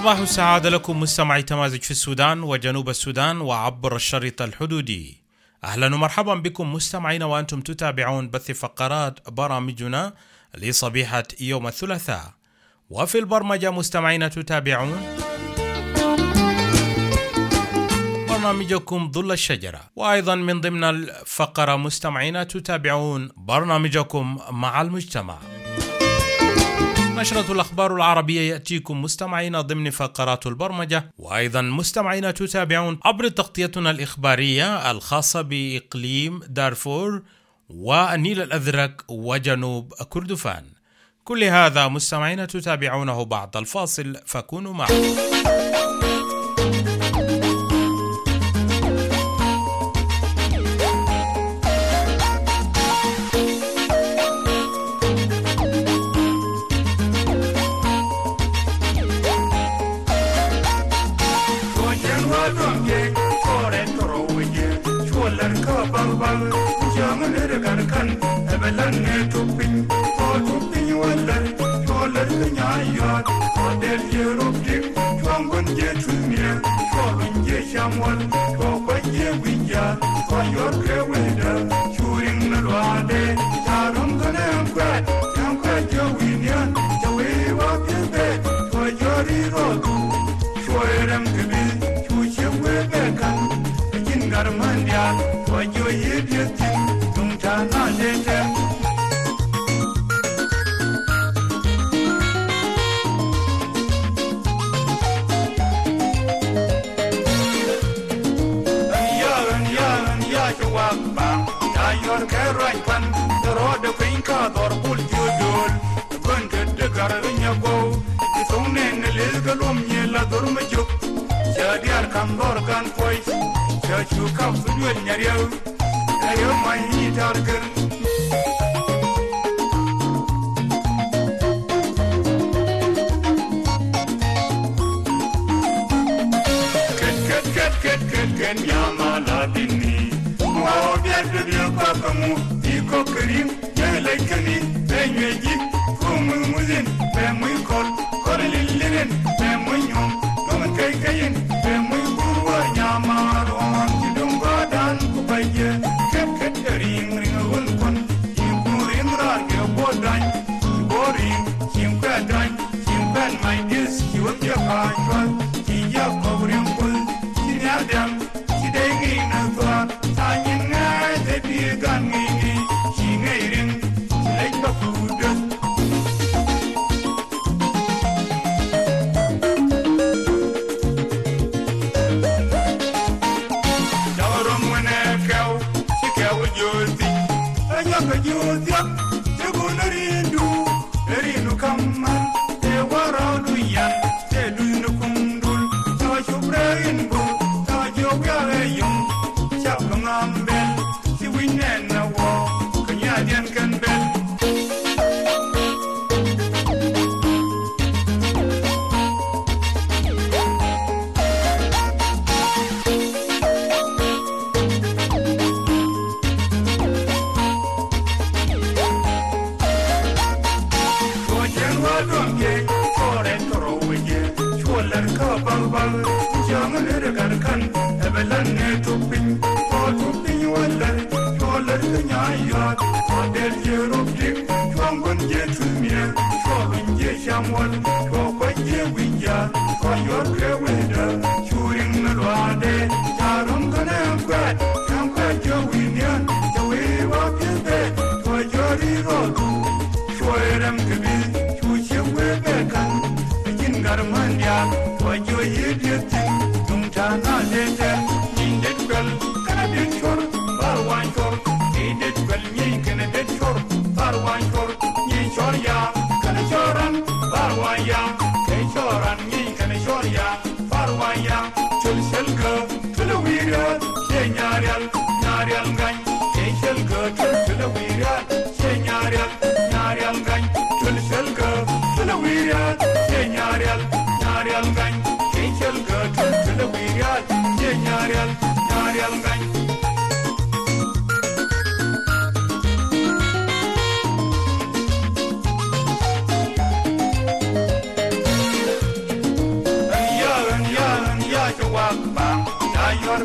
صباح السعادة لكم مستمعي تمازج في السودان وجنوب السودان وعبر الشريط الحدودي. أهلا ومرحبا بكم مستمعين وأنتم تتابعون بث فقرات برامجنا لصبيحة يوم الثلاثاء. وفي البرمجة مستمعين تتابعون برنامجكم ظل الشجرة، وأيضا من ضمن الفقرة مستمعين تتابعون برنامجكم مع المجتمع. نشرة الأخبار العربية يأتيكم مستمعين ضمن فقرات البرمجة، وأيضا مستمعين تتابعون عبر تغطيتنا الإخبارية الخاصة بإقليم دارفور والنيل الأزرق وجنوب كردفان. كل هذا مستمعين تتابعونه بعد الفاصل، فكونوا معنا.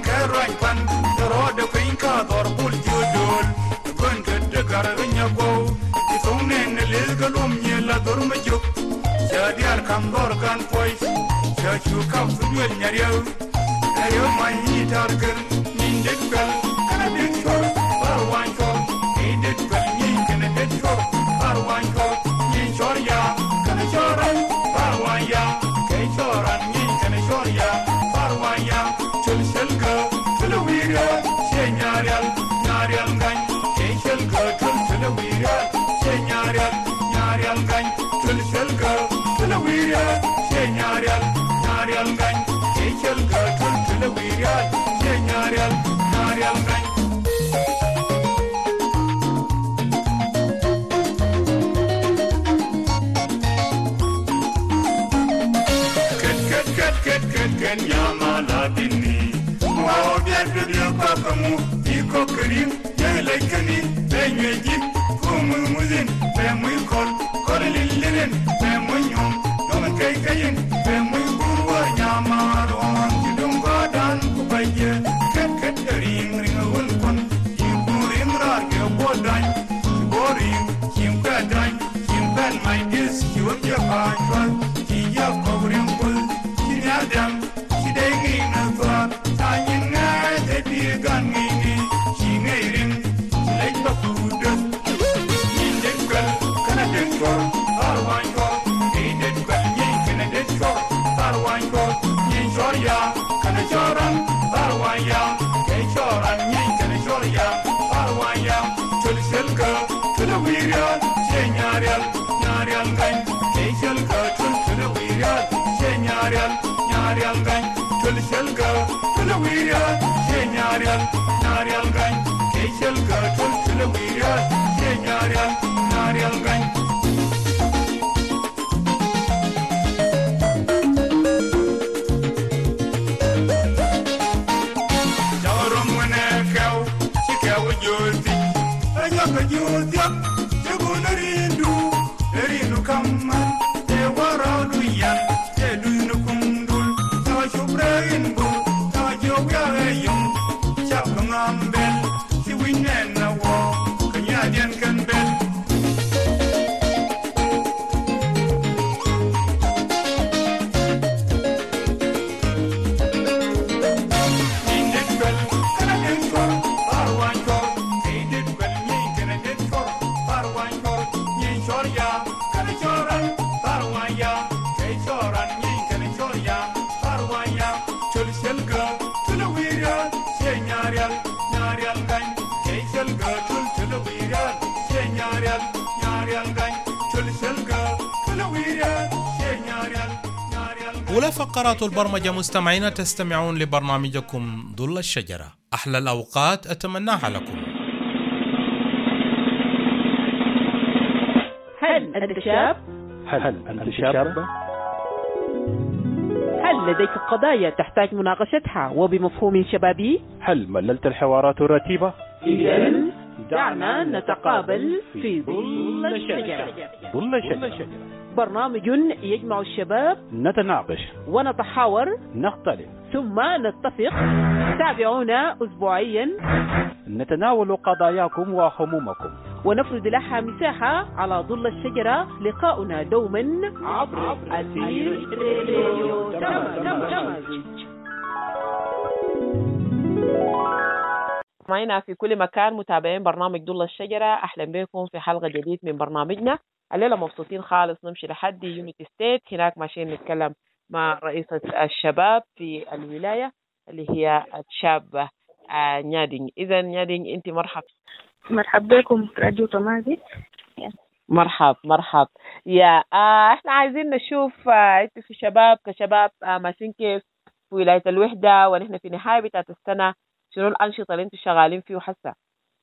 كراي بان درود فينكا ضربول جدول كنت تقرغنيا قو يثونين للقلوم يلا درمجوك شاديار كان دور كان فويس شاشو كفدول نريو ايو ماني تاركر مين دكال انا دكشور باروان شور اي دكال مين كنا دكشور باروان شور مين شوريا كنا شوران باروان يا كي شوران مين كنا شوريا باروان يا تلسلقا تلويريا شي ناريال ناريال غان كي شلقا تلويريا شي ناريال ناريال غان تلسلقا تلويريا شي ناريال ناريال غان كي شلقا تلويريا شي ناريال ناريال غان كن يا مالاتني ما بيد بيقاكمو يكوكرين يلكني بينيجي كوم مزين بموي كل للين بموي يوم يوم كاين بموي بوا يا مارون تدوم غادان كوبايه كترين رينول كون يبورين رار يبودان بورين كيم كدان كيم بان ماي ديس يوجا باجوال يا كورين كل Adam, she dangling a thought, tying night at the gun, she made him, she like the food. In the girl, can I get short, or one short, in the girl, can I get short, or one short, in short, ya, can I short on, or one ya, can short on, can I short ya, or one ya, to the silker, to the weird, say Narial, Narial gun, they shall go to the weird, say Narial. Narial gang, tulshel ga, tulawiriya, she Narial, Narial gang, keishel ga, tulawiriya, she Narial, Narial gang. Jawarum wane kau, she kau jodi, ayaka jodi, jaguna rindu, rindu kaman, te waradu yan, te dunu kum. أولى فقرات البرمجة مستمعين، تستمعون لبرنامجكم ظل الشجرة. أحلى الأوقات أتمناها لكم. هل أنت شاب؟ هل أنت شاب؟ هل لديك قضايا تحتاج مناقشتها وبمفهوم شبابي؟ هل مللت الحوارات الرتيبة؟ إذن دعنا نتقابل في ظل الشجرة. ظل الشجرة برنامج يجمع الشباب، نتناقش ونتحاور، نختلف ثم نتفق. تابعونا أسبوعيا، نتناول قضاياكم وهمومكم ونفرد لها مساحة على ظل الشجرة. لقاؤنا دوما عبر أثير راديو تمازج. معنا في كل مكان متابعين برنامج ظل الشجرة، أهلا بكم في حلقة جديد من برنامجنا. الليلة مبسوطين خالص نمشي لحد يونيتي ستيت، هناك ماشيين نتكلم مع رئيسة الشباب في الولاية اللي هي الشابة نيادين. إذا نيادين أنت مرحبا بكم راديو تمازج. مرحب يا احنا عايزين نشوف انت في شباب كشباب ماشيين كيف في ولاية الوحدة، ونحن في نهاية بتاعت السنة، شنو الأنشطة اللي انتم شغالين فيه حسا؟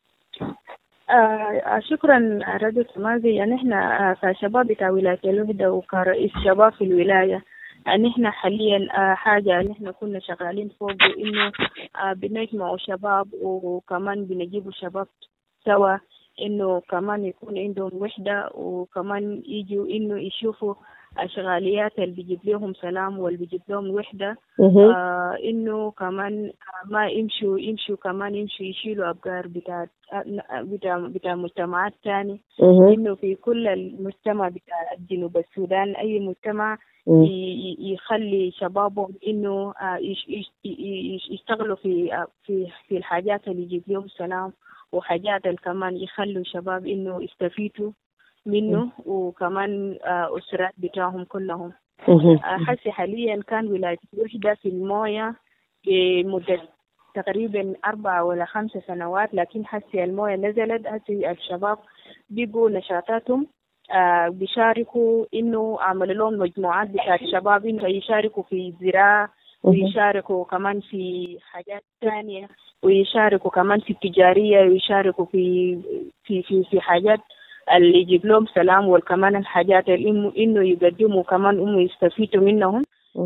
شكرا راديو تمازج. يعني احنا كشباب بتاع ولاية الوحدة وكرئيس شباب في الولاية، يعني احنا حاليا حاجة اللي احنا كنا شغالين فوق انه بنجمع شباب وكمان بنجيب شباب سوا إنه كمان يكون عندهم وحدة، وكمان يجوا إنه يشوفوا الشغاليات اللي بيجيب لهم سلام واللي بيجيب لهم وحدة. إنه كمان ما يمشوا كمان يشيلوا أفكار بتاع مجتمعات تاني. إنه في كل المجتمع بتاع جنوب السودان أي مجتمع يخلي شبابهم إنه يشتغلوا في الحاجات اللي يجيب لهم سلام، وحاجات اللي كمان يخلوا شباب إنه يستفيدوا منه، وكمان أسرات بتاعهم كلهم. حسي حاليا كان ولاية وحدة في الموية بمدة تقريبا 4 ولا 5 سنوات، لكن حسي الموية نزلت. حسي الشباب بيقوا نشاطاتهم بيشاركوا إنه عملوا لهم مجموعات بتاعت شباب إنه يشاركوا في الزراعة، ويشاركوا كمان في حاجات ثانية، ويشاركوا كمان في التجارية، ويشاركوا في حاجات اللي يجيب لهم سلام، وكمان الحاجات اللي إنه يقدموا كمان إنه يستفيدوا منهم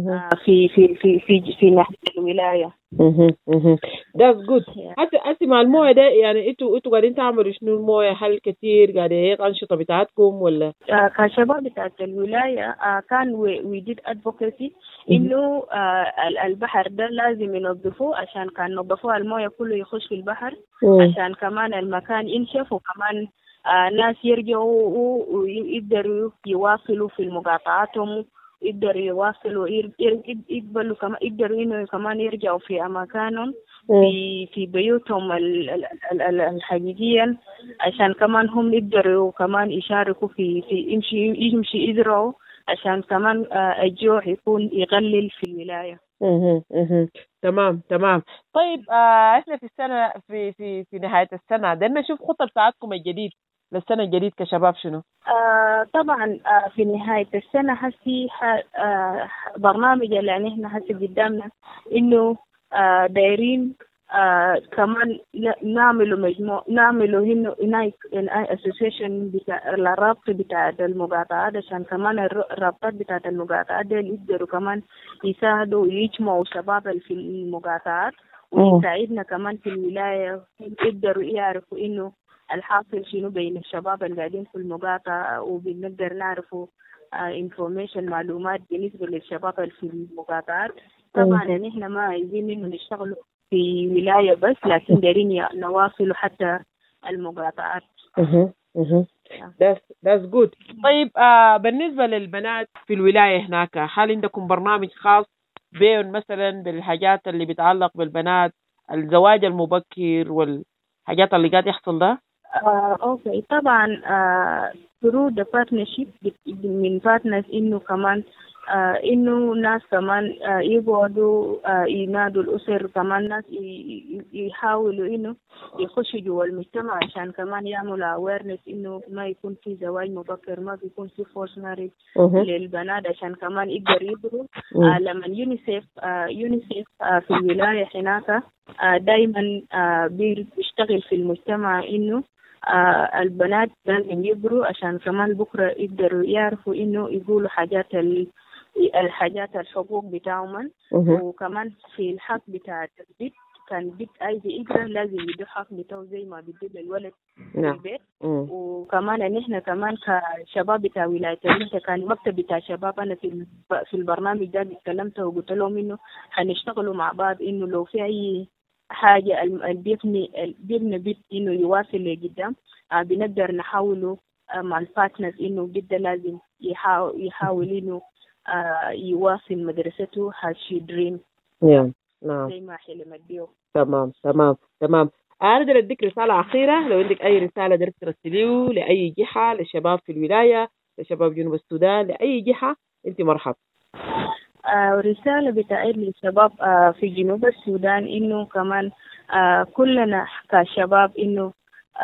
في ناحية الولاية. That's good. حتى مع المويه ده يعني انتوا قاعدين تعملوا شنو؟ المويه هل كتير قاعدين ايه الأنشطة بتاعتكم ولا؟ كشباب بتاعت الولاية كان we did advocacy إنه البحر ده لازم ينظفوه، عشان كان نظفوه المويه كله يخش في البحر، عشان كمان المكان ينشف، وكمان ناس يرجعوا ويقدروا يواصلوا في مقاطعاتهم، يقدروا يواصلوا يقبلوا كمان، يقدروا إنه كمان يرجعوا في أماكنهم في بيوتهم الحقيقية، عشان كمان هم يقدروا كمان يشاركوا في يمشي يزرعوا، عشان كمان الجوع يكون يقلل في الولاية. تمام. طيب احنا في السنة في نهاية السنة بدنا نشوف خطة بتاعتكم الجديد للسنة الجديد كشباب شنو؟ طبعا في نهاية السنة هسي برنامج اللي يعني احنا هسي قدامنا إنه دايرين كمان نعملوا هنا اسوسيشن بتاع الرابط بتاع المقاطعات، عشان كمان الرابطات بتاع المقاطعات دي يقدروا كمان يساعدوا ويجمعوا شباب في المقاطعات، ويساعدنا كمان في الولاية يقدروا يعرفوا إنه الحاصل شنو بين الشباب اللي قاعدين في المقاطعة، وبنقدر نعرفوا information معلومات بالنسبة للشباب اللي في المقاطعات. طبعا يعني احنا ما عايزين انه نشتغلوا في ولاية بس، لكن دارين نواصلوا حتى المقاطعات. That's good. طيب بالنسبة للبنات في الولاية هناك، هل عندكم برنامج خاص بين مثلا بالحاجات اللي بتعلق بالبنات، الزواج المبكر والحاجات اللي قاعد يحصل ده؟ اوكي طبعا through the partnership من partners إنه كمان إنه ناس كمان يقعدوا ينادوا الأسر، كمان ناس يحاولوا إنه يخشوا جوا المجتمع، عشان كمان يعملوا awareness إنه ما يكون في زواج مبكر، ما يكون في forced marriage للبنات، عشان كمان يقدر يقدروا. لما يونيسيف في الولاية هناك دايما بيشتغل في المجتمع إنه البنات لازم يقروا، عشان كمان بكرة يقدروا يعرفوا إنه يقولوا الحاجات الحقوق بتاعهم. وكمان في الحق بتاع البيت، كان بيت عايز يقرأ لازم يدو حق بتاعه زي ما بيدو للولد في البيت. وكمان نحن كمان كشباب بتاع ولاية وحدة كان مكتب بتاع شباب، أنا في البرنامج ده اتكلمت وقلت لهم إنه هنشتغلوا مع بعض، إنه لو في أي حاجة بيبني بيت إنه يواصل لقدام، بنقدر نحاولوا مع البارتنرز إنه جدا لازم يحاول إنه يواصل مدرسته هاشي دريم. نعم زي ما حلمت بيه. تمام. أقدر أديك رسالة أخيرة، لو عندك أي رسالة درت ترسليه لأي جهة، للشباب في الولاية، لشباب جنوب السودان، لأي جهة، أنت مرحب. رسالة بتاعت للشباب في جنوب السودان إنه كمان كلنا كشباب إنه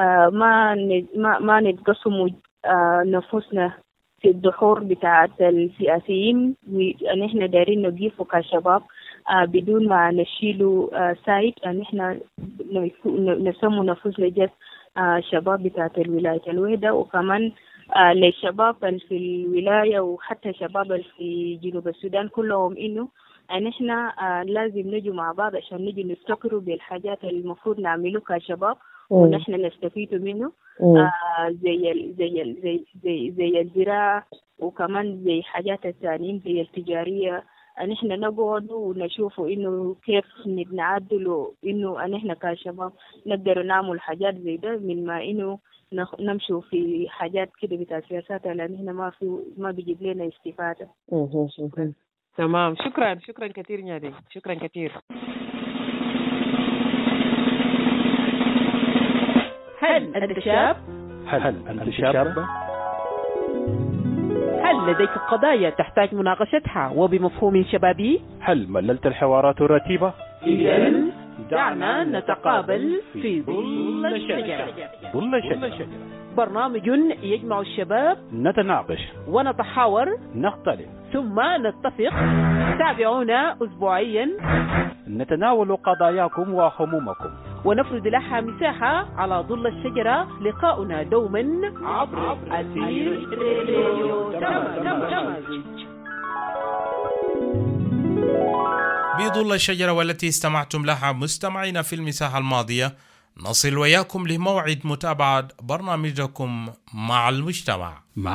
ما نتقسموا نفوسنا في الدحور بتاعت السياسيين، وأن إحنا دايرين نقيفوا كشباب بدون ما نشيلوا سايد، أن إحنا نسموا نفوسنا جد شباب بتاعت الولاية الوحدة. وكمان للشباب في الولاية وحتى شباب في جنوب السودان كلهم إنه إحنا لازم نجوا مع بعض عشان نجي نفتكروا بالحاجات اللي المفروض نعملوا كشباب، ونحن نستفيد منه. زي الزراعة، وكمان زي حاجات الثانيين زي التجارية. نحن نقعد ونشوف إنه كيف نعدلوا، إنه نحن كشباب نقدر نعمل حاجات زي ده، من ما إنه نمشوا في حاجات كده بتاع سياسات، لأن هنا ما بيجيب لنا استفادة. تمام. شكرا كثير نادي، شكرا كثير. هل أنت شاب؟ هل أنت شاب؟ هل لديك قضايا تحتاج مناقشتها وبمفهوم شبابي؟ هل مللت الحوارات الرتيبة؟ إذن دعنا نتقابل في ظل الشجرة. ظل الشجرة، برنامج يجمع الشباب، نتناقش ونتحاور، نختلف، ثم نتفق. تابعونا أسبوعيا، نتناول قضاياكم وهمومكم، ونفرد لها مساحة على ظل الشجرة. لقاؤنا دوما عبر أثير راديو تمازج. بظل الشجرة والتي استمعتم لها مستمعين في المساحة الماضية، نصل وياكم لموعد متابعة برنامجكم مع المجتمع.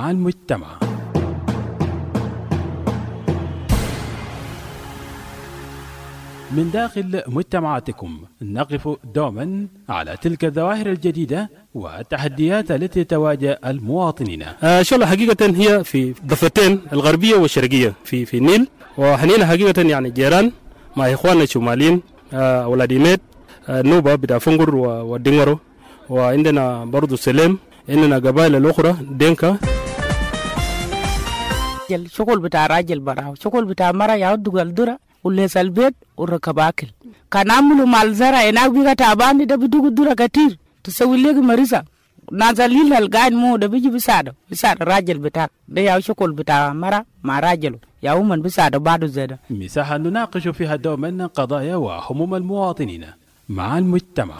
من داخل مجتمعاتكم نقف دوما على تلك الظواهر الجديدة والتحديات التي تواجه المواطنين. شغلة حقيقة هي في ضفتين الغربية والشرقية في النيل، وحنينا حقيقة يعني جيران مع إخواننا الشماليين، أولاد ميت، نوبة بتاع فنقر والدنغرو، وعندنا برضو سليم، عندنا قبائل الأخرى دينكا. الشغل بتاع راجل برا، شغل بتاع مرة يعود الدرة وليس البيت وركب أكل. كان عملوا مع الزرع هناك بيجا تعبان، ده بدوق الدرة كتير تسوي لك مريضة. نازلين القاعد مو ده بيجي بيساعد الراجل بتاعك، ده يا شغل بتاع مرة مع راجله يا من بيساعد بعده زيادة. مساحة نناقش فيها دوما قضايا وهموم المواطنين مع المجتمع.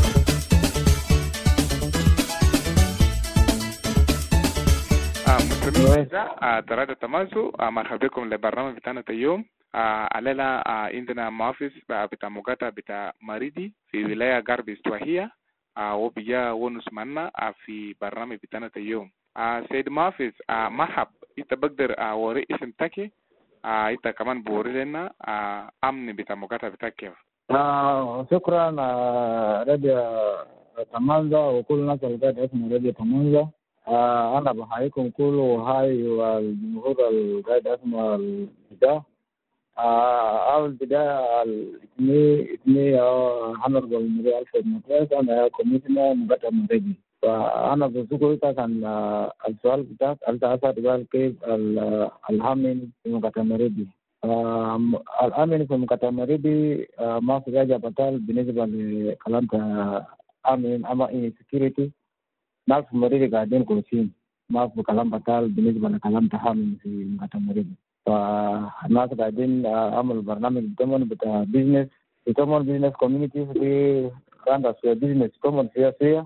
مستمعين ترى تماسوا، مرحبا بكم لبرنامج بتاعنا اليوم. علينا عندنا محافظ بتاع مقاطعة بتاع مريدي في ولاية غرب استوائية، وبيجا ونس معنا في برنامج بتاعنا اليوم. سيد محافظ، مرحب، انت بقدر وري اسم تاكي، انت كمان بوري لنا امن بتاع مقاطعة بتاعك كيف؟ شكرا راديو تمانزا وكل الناس اللي قاعد اسمه راديو تمانزا. أنا بحييكم كل وهاي والجمهور اللي قاعد اسمه البداية. أول بداية اسمي هنرجل مري ألفريد مطرس، أنا كوميشنر مقاطعة مريدي. فأنا بشكر كان السؤال بتاعك أنت أسأل كيف الأمن في مقاطعة مريدي. الأمن في مقاطعة مريدي ما في حاجة بطال بالنسبة لكلام أمن أما insecurity. ناس في مريدي قاعدين كويسين، ما في كلام بطال بالنسبة لكلام تحامل في مقاطعة مريدي. فالناس قاعدين عمل برنامج بتاع بيزنس، يتمون بيزنس كوميونيتي في كانت في بيزنس كومون سياسية،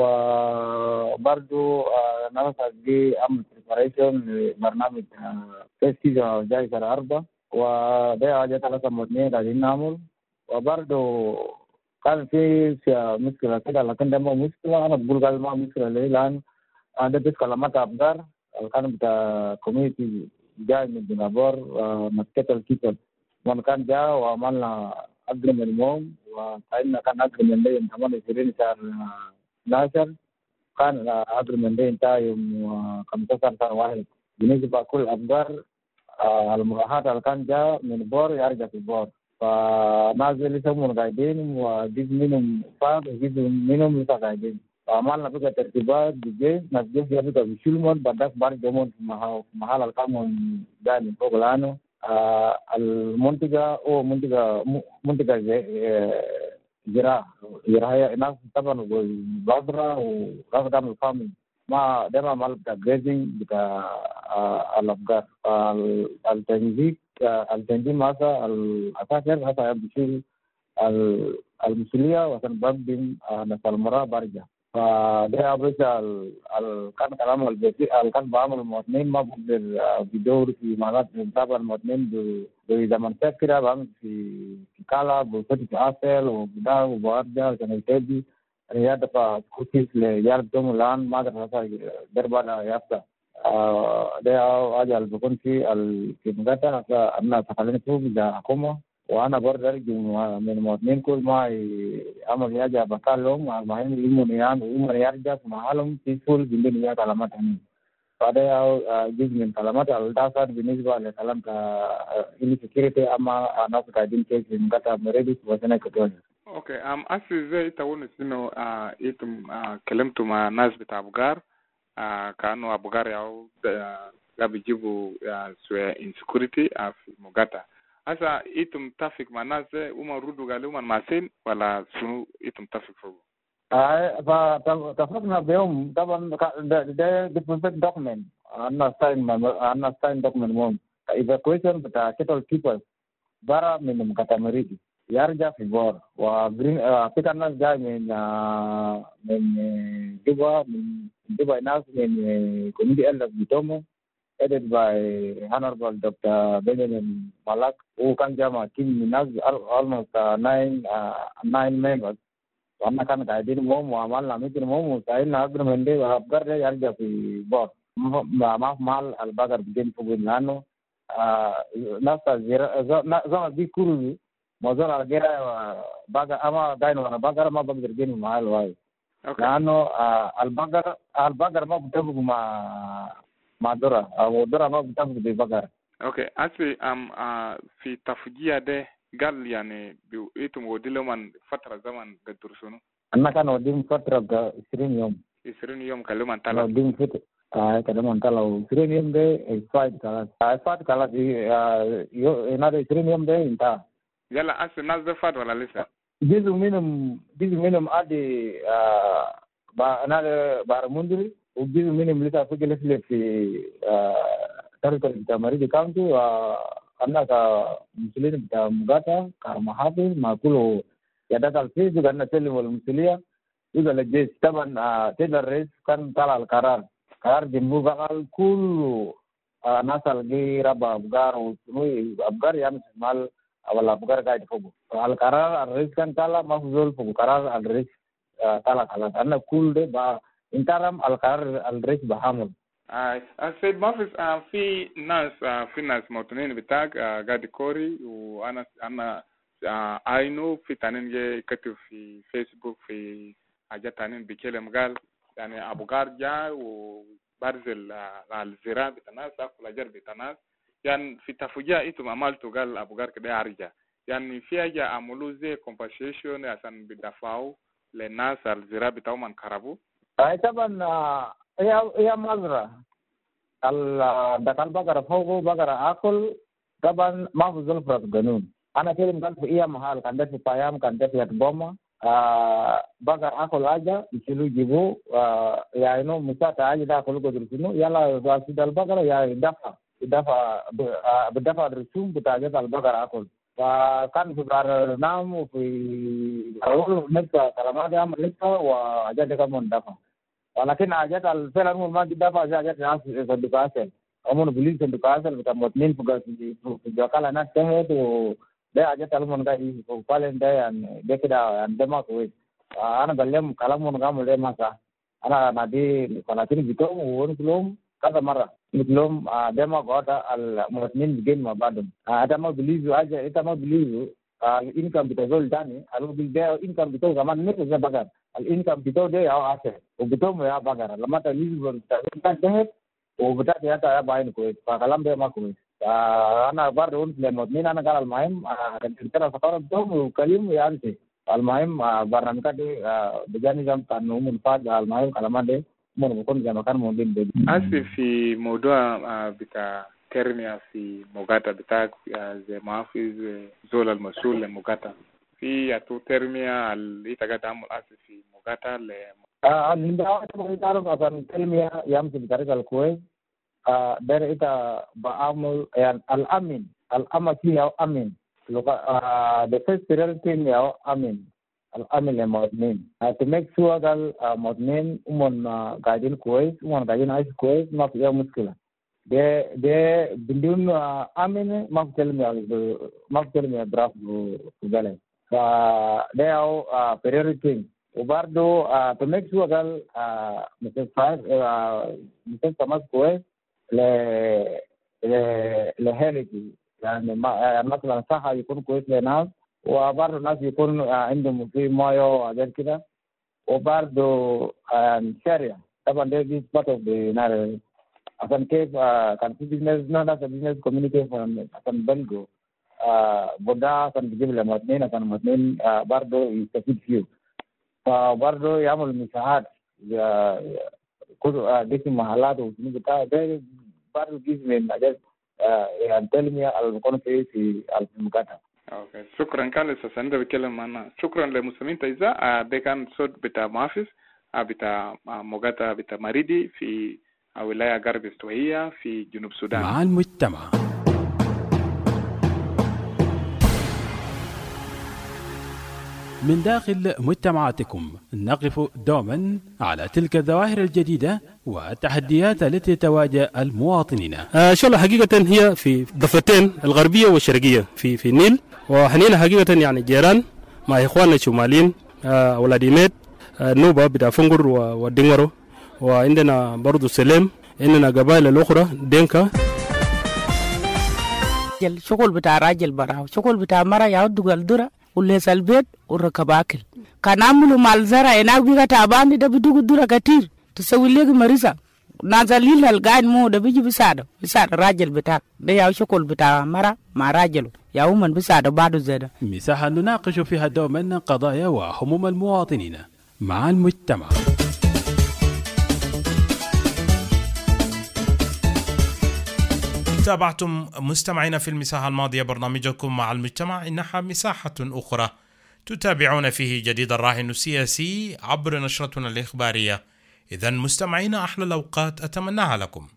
وبرضو ناس دي عمل بريباريشن لبرنامج فيستيفال جاي سنة 4، وده حاجة 3 مدنية قاعدين نعمل. وبرضو كان في مشكلة كده، لكن ده ما مشكلة، أنا بقول قال ما مشكلة ليه، لأن ده بس كلمات أبدار كان بتاع كوميونيتي جاي من دينابور مسكت الكيبل، ومن كان جاء وعملنا أجريمنت موم، وكأننا كان أجريمنت يوم 28 شهر 11، كان أجريمنت انتهى يوم 15 شهر 1. بالنسبة كل الأبدار المراحات اللي كان جاء من بور يرجع في بور، فنازل يسمون قاعدين وجزء منهم فاض وجزء منهم لسه قاعدين. فعملنا بقى ترتيبات بجيش، ناس جيش بقى بيشيلون بعدك برجعون في محل القانون جاي من فوق لانه المنتجة هو منتجة زراعة ناس طبعا بذرة وناس تعمل فارمينج، ما ده ما عمل بتاع جريزنج بتاع الأبقار. التنظيم هذا الأساسي هذا بيشيل المسؤولية وكان بقدم ناس المرأة برجع. فده أبرز كان كلام كان بعمل المواطنين ما بقدر بدور في معنات متابعة المواطنين إذا من كده بعمل في كالا بفتح أسل وبدا وبرجع كان يتبي يدفع كوتيس ليالدهم الآن ما أدري دربنا يفتح ده أجل بكون في مقاطع أنا تخليني فوق حكومة وأنا برضه من مواطنين كل ما عمل يرجع بكالهم ما هم يرجع في محلهم في كل بندين يا كلامات هني فده جزء من كلامات الدافع بالنسبة لكلام insecurity أما ناس قاعدين كيف في مقاطع مريض وسنة كتير. اوكي أسي زي تقول إنه إنتم كلمتوا مع ناس بتاع أبوغار كانوا أبوغار ياو بيجيبوا سوى insecurity في مقاطع. هسا إنتم تفق مع ناس وما ردوا قالوا من ماسين ولا شنو إنتم تفق فوق؟ فتفقنا بيوم طبعا ده perfect document أنا sign document مهم evacuation بتاع cattle keepers برا من مقاطع مريض يرجع في بور وجرين في كان ناس جاي من جوبا ناس من community elders بتوعهم headed by Honorable Dr. Benjamin Malak who كان جاي مع team من ناس almost 9 members وأنا كان قاعدين مهم وعملنا مثل مهم وساعدنا أجرم ده وأبقر ده يرجع في بور ما مال البقر بيجين فوق لأنه ناس زمان دي كل موضوع على كده بقى أما داين وأنا بقر ما بقدر جيني مع الواي لأنه البقر ما بتفق مع درة أو درة ما بتفق ببقر. أوكي أصلي في تفجيع ده قال يعني بيتم وديله من فترة زمن قدرسونه. أنا كان وديهم فترة 20 يوم. 20 يوم كلهم عن تلا. وديهم فترة. كلام عن تلا 20 يوم ده فايت كلاس ينادي 20 يوم ده انتهى. يلا أصل الناس ده فات ولا لسه؟ جزء منهم أدي أنا بارموندري وجزء منهم لسه في تركة التمارين كاونتي وأنا كمسؤولين بتاع مقاطعة كمحافظ ما كله يدك الفيس وأنا سلم المسؤولية إذا الجيش طبعا تقدر الرئيس كان طلع القرار جنبه قال كل ناس اللي ربع أبقار يعني مال أول أبقار قاعد فوقه القرار الرئيس كان طلع ما فضل فوق قرار الرئيس طلع خلاص أنا كل ده انترم القرار الرئيس بحمل. السيد مافز في ناس مواطنين بتاعك قاعد كوري وأنا عينه في تانين كتب في فيسبوك في حاجات تانين بيكلم قال يعني أبو غار جاء وبرزل الزراعة بتناس أكل أجر بتناس يعني في تفجيع إنتم عملتوا قال أبو غار كده يرجع يعني في حاجة عملوا زي compensation عشان بدفعوا للناس الزراعة بتاعهم من كربو. طبعا هي مزرعة الدكان بقرة فوقه بقرة أكل طبعا ما في ظلف القانون أنا كلم قال في إيه محل كان ده في طيام كان ده في أتبوما بقر أكل حاجة يشيلوا يجيبوا يعني مساعدة حاجة ده أكل قدرسينه يلا رصيد البقرة بدفع الرسوم بتاع البقرة أكل فكان في بار نام وفي أول نبتة كلامات يعمل نبتة وحاجات كمان دفع ولكن حاجات الفعل ما دفع حاجات ناس صندوقات أمون بوليس صندوقات بتاع مواطنين في جوكالا ناس تهت وده حاجات أمون قاعد يفعلن ده يعني ده كده يعني ده ما كويس أنا بقول كلامهم قاموا ده ما صح أنا نادي فلاتين بتوعهم ونقولهم كذا مرة نقولهم ده ما قاعد المواطنين بيجين ما بعدهم هذا ما بليزو حاجة إنت ما بليزو الإنكم بتزول تاني ألو بيجي الإنكم بتوع كمان نفس البقر الإنكم بتوع ده أو عشرة وبتوعهم يا بقر لما تليزو بتاعت ده وبتاعت يا باين كويس فكلام ده ما كويس أنا برضه قلت للمواطنين أنا قال المهم كنت الفقرة بتوعهم وكلم يعني المهم برنامج ده بجانب كان منفعل المهم كلام ده من بكون زي ما كان موجود ده. أسي في موضوع بتاع ترمية في مقاطع بتاعك زي ما في زول المسؤول لمقاطع في أتو ترمية اللي تقدر تعمل أسي في مقاطع الإنتاج ما تعرف أصلا ترمية يمشي بطريقة الكويس ده إذا بعمل يعني الأمن فيه أمن the first priority يا أمن الأمن للمواطنين to make sure that المواطنين قاعدين كويس قاعدين عايش كويس ما في أي مشكلة ده بدون أمن ما في كلمة براف في البلد فده هو priority وبرضه to make sure قال مستشفى مصر كويس لهيلتي، يعني مثلا صحة يكون كويس للناس، وبرضه الناس يكون عندهم في مويه وحاجات كده، وبرضه شارع طبعا دي part of the عشان كيف كان في بزنس ناس بزنس كوميونيتي عشان بلقوا بدا عشان بيجيب لهم اثنين عشان اثنين برضه يستفيد فيه، فبرضه يعمل مساحات كل ديك محلات وشنو بتاع ده برضه جزء من حاجات التنمية اللي بيكون في المقاطعة. اوكي شكرا. كان لسه سنده بيتكلم معنا. شكرا للمستمعين تيزا. ده كان صوت بتاع محافظ بتاع مقاطعة بتاع مريدي في ولاية غرب استوائية في جنوب السودان. مع المجتمع. من داخل مجتمعاتكم نقف دوما على تلك الظواهر الجديدة والتحديات التي تواجه المواطنين. شغلة حقيقة هي في ضفتين الغربية والشرقية في النيل، وحنينا حقيقة يعني جيران مع إخواننا الشماليين أولاد ميت نوبة بتاع فنقر والدنغرو، وعندنا برضو سليم، عندنا قبائل الأخرى دينكا. شغل بتاع راجل براو، شغل بتاع مرة يعود الدرة وليس البيت وركب أكل. كان عملوا مال زرع هناك بيجا تعبان ده بدو الدرة كتير تسوي ليه مريضة نازلين القاعد مو ده بيجي بيساعد راجل بتاعك ده يا شغل بتاع مرة مع راجله يا ومن بيساعد بعده زيادة. مساحة نناقش فيها دوما قضايا وهموم المواطنين مع المجتمع. تابعتم مستمعينا في المساحة الماضية برنامجكم مع المجتمع، إنها مساحة أخرى تتابعون فيه جديد الراهن السياسي عبر نشرتنا الإخبارية. إذن مستمعينا أحلى الأوقات أتمناها لكم.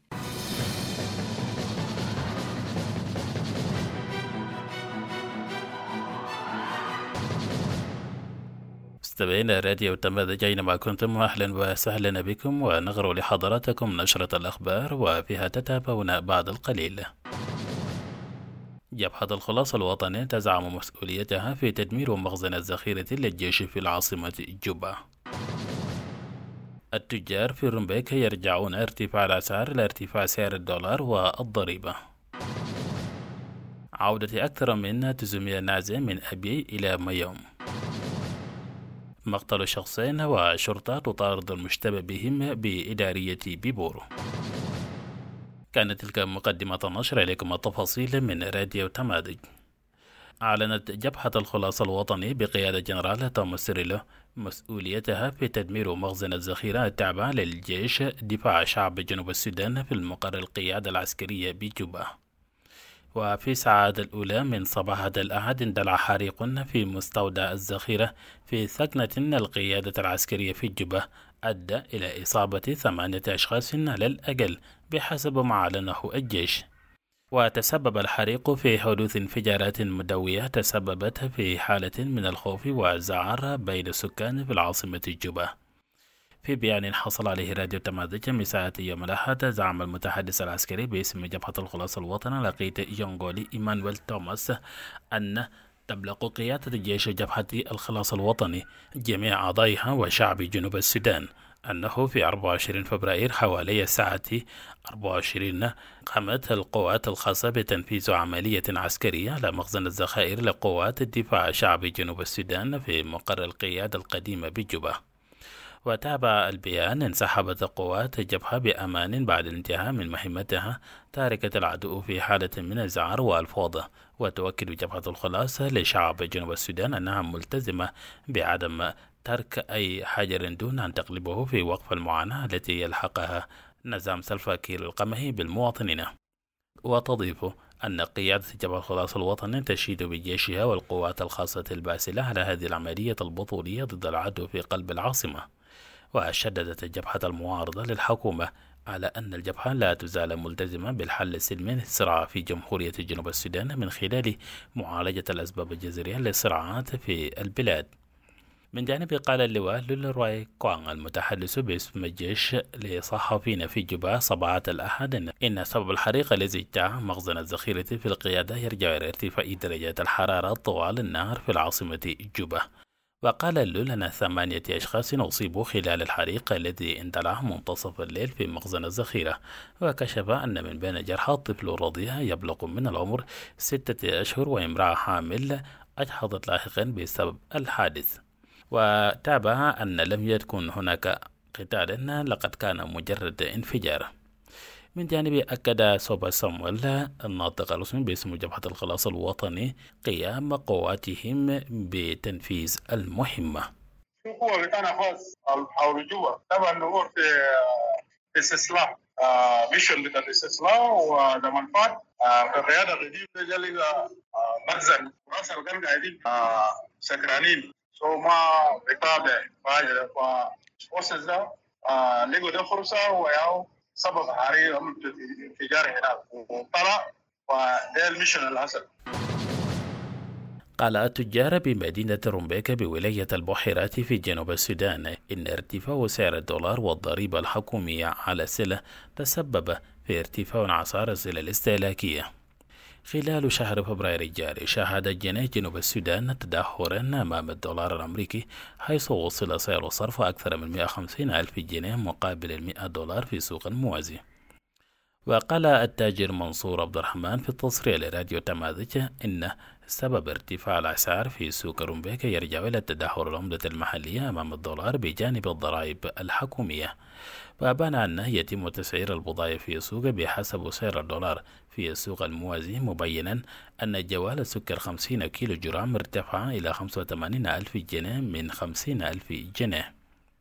مستمعينا راديو تماذج أينما كنتم، أهلا وسهلا بكم، ونغر لحضراتكم نشرة الأخبار وفيها تتابعون بعد القليل. جبهة الخلاص الوطني تزعم مسؤوليتها في تدمير مخزن الذخيرة للجيش في العاصمة جوبا. التجار في رومبيك يرجعون ارتفاع الأسعار لارتفاع سعر الدولار والضريبة. عودة أكثر من 900 نازح من أبي إلى ميوم. مقتل شخصين وشرطة تطارد المشتبه بهم بإدارية بيبورو. كانت تلك مقدمة النشر، إليكم التفاصيل من راديو تماذج. أعلنت جبهة الخلاص الوطني بقيادة جنرال توماس سيريلو مسؤوليتها في تدمير مخزن الذخيرة التابع للجيش دفاع شعب جنوب السودان في المقر القيادة العسكرية بجوبا. وفي الساعات الأولى من صباح الأحد اندلع حريق في مستودع الذخيرة في ثكنة القيادة العسكرية في جوبا أدى إلى إصابة 8 أشخاص على الأقل بحسب ما أعلنه الجيش. وتسبب الحريق في حدوث انفجارات مدوية تسببت في حالة من الخوف والذعر بين السكان في العاصمة جوبا. في بيان حصل عليه راديو تماذج مساء يوم الأحد، زعم المتحدث العسكري باسم جبهة الخلاص الوطني لقيت يونغولي إيمانويل توماس أن تبلغ قيادة جيش جبهة الخلاص الوطني جميع أعضائها وشعب جنوب السودان أنه في 24 فبراير حوالي الساعة 24 قامت القوات الخاصة بتنفيذ عملية عسكرية على مخزن الذخائر لقوات الدفاع شعب جنوب السودان في مقر القيادة القديمة بجوبا. وتابع البيان انسحبت قوات الجبهة بأمان بعد الانتهاء من مهمتها، تاركة العدو في حالة من الذعر والفوضى. وتؤكد جبهة الخلاص لشعب جنوب السودان أنها ملتزمة بعدم ترك أي حجر دون أن تقلبه في وقف المعاناة التي يلحقها نظام سلفا كير القمحي بالمواطنين. وتضيف أن قيادة جبهة الخلاص الوطني تشيد بجيشها والقوات الخاصة الباسلة على هذه العملية البطولية ضد العدو في قلب العاصمة. وشددت الجبهة المعارضة للحكومة على أن الجبهة لا تزال ملتزمة بالحل السلمي للصراع في جمهورية جنوب السودان من خلال معالجة الأسباب الجذرية للصراعات في البلاد. من جانب قال اللواء لولروي كوان المتحدث باسم الجيش لصحفيين في جوبا صباح الأحد إن سبب الحريق الذي اجتاح مخزن الذخيرة في القيادة يرجع إلى ارتفاع درجات الحرارة طوال النهار في العاصمة جوبا. وقال اللول أن 8 أشخاص أصيبوا خلال الحريق الذي اندلع منتصف الليل في مخزن الذخيرة. وكشف أن من بين جرحى طفل رضيع يبلغ من العمر 6 أشهر وامرأة حامل أجهضت لاحقا بسبب الحادث. وتابع أن لم يكن هناك قتال، لقد كان مجرد انفجار. من جانبه أكد صوبا سامويل الناطق الرسمي باسم جبهة الخلاص الوطني قيام قواتهم بتنفيذ المهمة. القوة بتاعنا خاص أو رجوع طبعا الأمور في استصلاح ميشن بتاع الاستصلاح ولما فات كقيادة قديمة جالي مخزن راس القرن قاعدين سكرانين ما بتابع حاجة فوصل ده لقوا ده فرصة وياو سبب حريق انفجار هناك وطلع وده الميشن الأصل. قال التجار بمدينة رومبيك بولاية البحيرات في جنوب السودان إن ارتفاع سعر الدولار والضريبة الحكومية على السلع تسبب في ارتفاع أسعار السلع الاستهلاكية. خلال شهر فبراير الجاري شهد الجنيه جنوب السودان تدهورا أمام الدولار الأمريكي، حيث وصل سعر صرف أكثر من 150,000 جنيه مقابل 100 دولار في سوق موازي. وقال التاجر منصور عبد الرحمن في التصريح لراديو تماذج إن سبب ارتفاع الأسعار في سوق رومبيك يرجع إلى تدهور العملة المحلية أمام الدولار بجانب الضرائب الحكومية. وأبان أنه يتم تسعير البضائع في السوق بحسب سعر الدولار في السوق الموازي، مبينا أن جوال السكر 50 كيلو جرام ارتفع إلى 85,000 جنيه من 50,000 جنيه.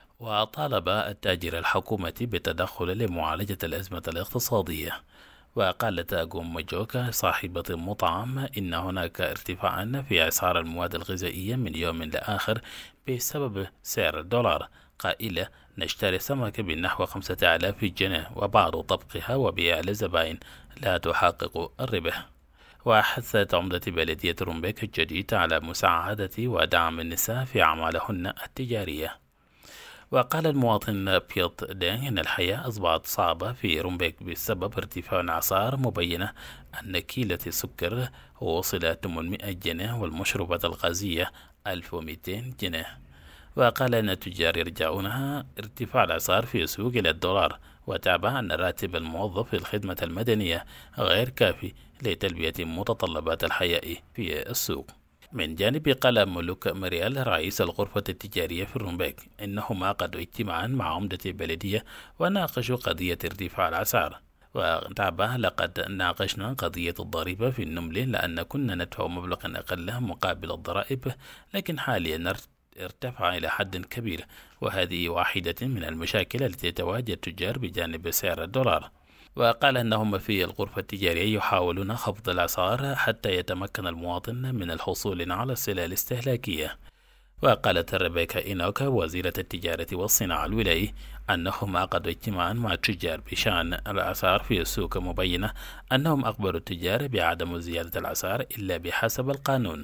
وطالب التاجر الحكومة بالتدخل لمعالجة الأزمة الاقتصادية. وقالت أقوم مجوكا صاحبة مطعم إن هناك ارتفاعا في أسعار المواد الغذائية من يوم لآخر بسبب سعر الدولار، قائلة نشتري سمك بنحو 5,000 جنيه وبعض طبقها وبيع لزبائن لا تحقق الربح. وحثت عمدة بلدية رومبيك الجديدة على مساعدة ودعم النساء في أعمالهن التجارية. وقال المواطن بيوت دين إن الحياة أصبحت صعبة في رومبيك بسبب ارتفاع الأسعار، مبينة أن كيلة السكر وصل 800 جنيه والمشروبات الغازية 1200 جنيه. وقال أن التجار يرجعونها ارتفاع الأسعار في السوق إلى الدولار. وتابع أن راتب الموظف في الخدمة المدنية غير كافي لتلبية متطلبات الحياة في السوق. من جانب قال ملوك مريال رئيس الغرفة التجارية في رومبيك إنهم عقدوا اجتماعا مع عمدة البلدية وناقشوا قضية ارتفاع الأسعار. وتابع لقد ناقشنا قضية الضريبة في النمل لأن كنا ندفع مبلغا أقل مقابل الضرائب، لكن حاليا ارتفع إلى حد كبير، وهذه واحدة من المشاكل التي تواجه التجار بجانب سعر الدولار. وقال أنهم في الغرفة التجارية يحاولون خفض الأسعار حتى يتمكن المواطن من الحصول على السلع الاستهلاكية. وقالت ريبيكا إينوكا وزيرة التجارة والصناعة الولائي أنهم عقدوا اجتماعا مع التجار بشأن الأسعار في السوق، مبينة أنهم أخبروا التجار بعدم زيادة الأسعار إلا بحسب القانون.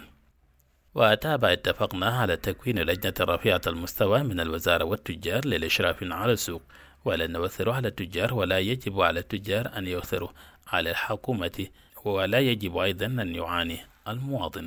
وتابع اتفقنا على تكوين لجنة رفيعة المستوى من الوزارة والتجار للإشراف على السوق، ولا نؤثر على التجار ولا يجب على التجار أن يؤثروا على الحكومة، ولا يجب أيضا أن يعاني المواطن.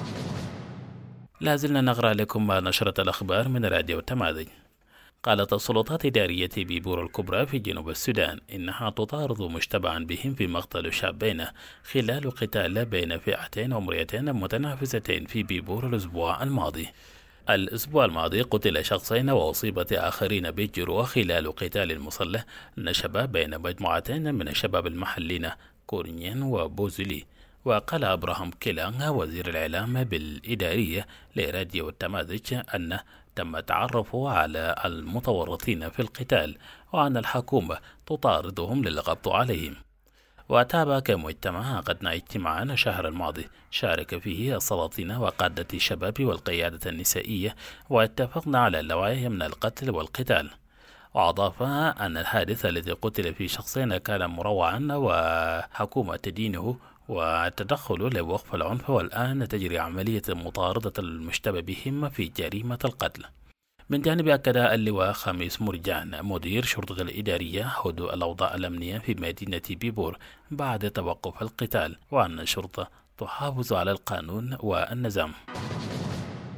لازلنا نقرأ لكم نشرة الأخبار من راديو تماذج. قالت السلطات الإدارية ببور الكبرى في جنوب السودان إنها تطارد مشتبها بهم في مقتل شابين خلال قتال بين فئتين عمريتين متنافستين في بيبور الأسبوع الماضي. الأسبوع الماضي قتل شخصين وأصيبت آخرين بالجروح خلال قتال مسلح نشب بين مجموعتين من الشباب المحليين كورنيين وبوزلي. وقال أبراهام كيلان وزير الإعلام بالإدارية لراديو التماذج أن تم التعرف على المتورطين في القتال وأن الحكومة تطاردهم للقبض عليهم. وتابع كمجتمع عقدنا اجتماعا الشهر الماضي شارك فيه السلاطين وقادة الشباب والقيادة النسائية، واتفقنا على النوعية من القتل والقتال. وأضاف أن الحادث الذي قتل فيه شخصين كان مروعا وحكومة تدينه والتدخل لوقف العنف، والآن تجري عملية مطاردة المشتبه بهم في جريمة القتل. من جانب أكد اللواء خميس مرجان مدير شرطة الإدارية هدوء الأوضاع الأمنية في مدينة بيبور بعد توقف القتال، وأن الشرطة تحافظ على القانون والنظام.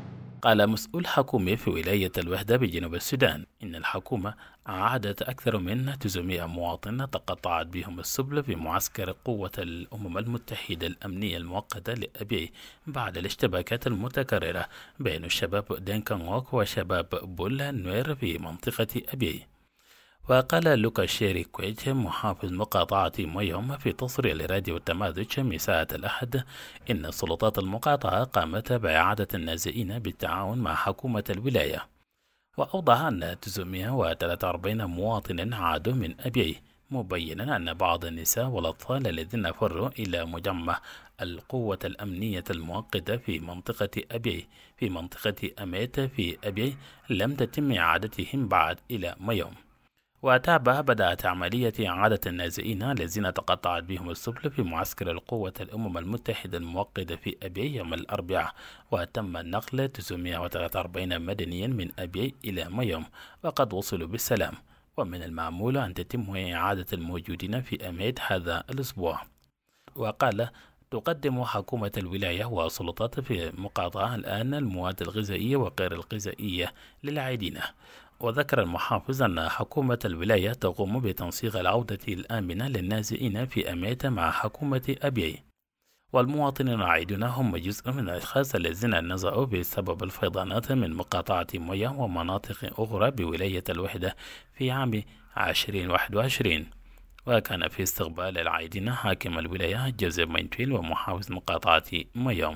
قال مسؤول حكومي في ولاية الوحدة بجنوب السودان إن الحكومة أعادت أكثر من 900 مواطن تقطعت بهم السبل في معسكر قوة الأمم المتحدة الأمنية المؤقتة لأبيي بعد الاشتباكات المتكررة بين الشباب دينكانغوك وشباب بولا نوير في منطقة أبيي. وقال لوكا شيري كويت محافظ مقاطعة ميوم في تصريح لراديو التماذج مساء الأحد إن السلطات المقاطعة قامت بإعادة النازئين بالتعاون مع حكومة الولاية. وأوضح أن 943 مواطن عادوا من أبيي، مبينا أن بعض النساء والأطفال الذين فروا إلى مجمع القوة الأمنية المؤقتة في منطقة أميت في أبيي لم تتم إعادتهم بعد إلى ميوم. وتابع بدأت عملية إعادة النازئين الذين تقطعت بهم السبل في معسكر القوة الأمم المتحدة المؤقتة في أبيي يوم الأربعاء، وتم نقل 943 مدنيا من أبيي إلى ميوم وقد وصلوا بالسلام، ومن المعمول أن تتم إعادة الموجودين في أميت هذا الأسبوع. وقال تقدم حكومة الولاية والسلطات في مقاطعة الآن المواد الغذائية وغير الغذائية للعائدين. وذكر المحافظ أن حكومة الولاية تقوم بتنسيق العودة الآمنة للنازئين في أميت مع حكومة أبيي. والمواطنين العائدون هم جزء من الأشخاص الذين نزعوا بسبب الفيضانات من مقاطعة مويا ومناطق أخرى بولاية الوحدة في عام 2021. وكان في استقبال العائدين حاكم الولاية جوزيف ماينتويل ومحافظ مقاطعة ميوم.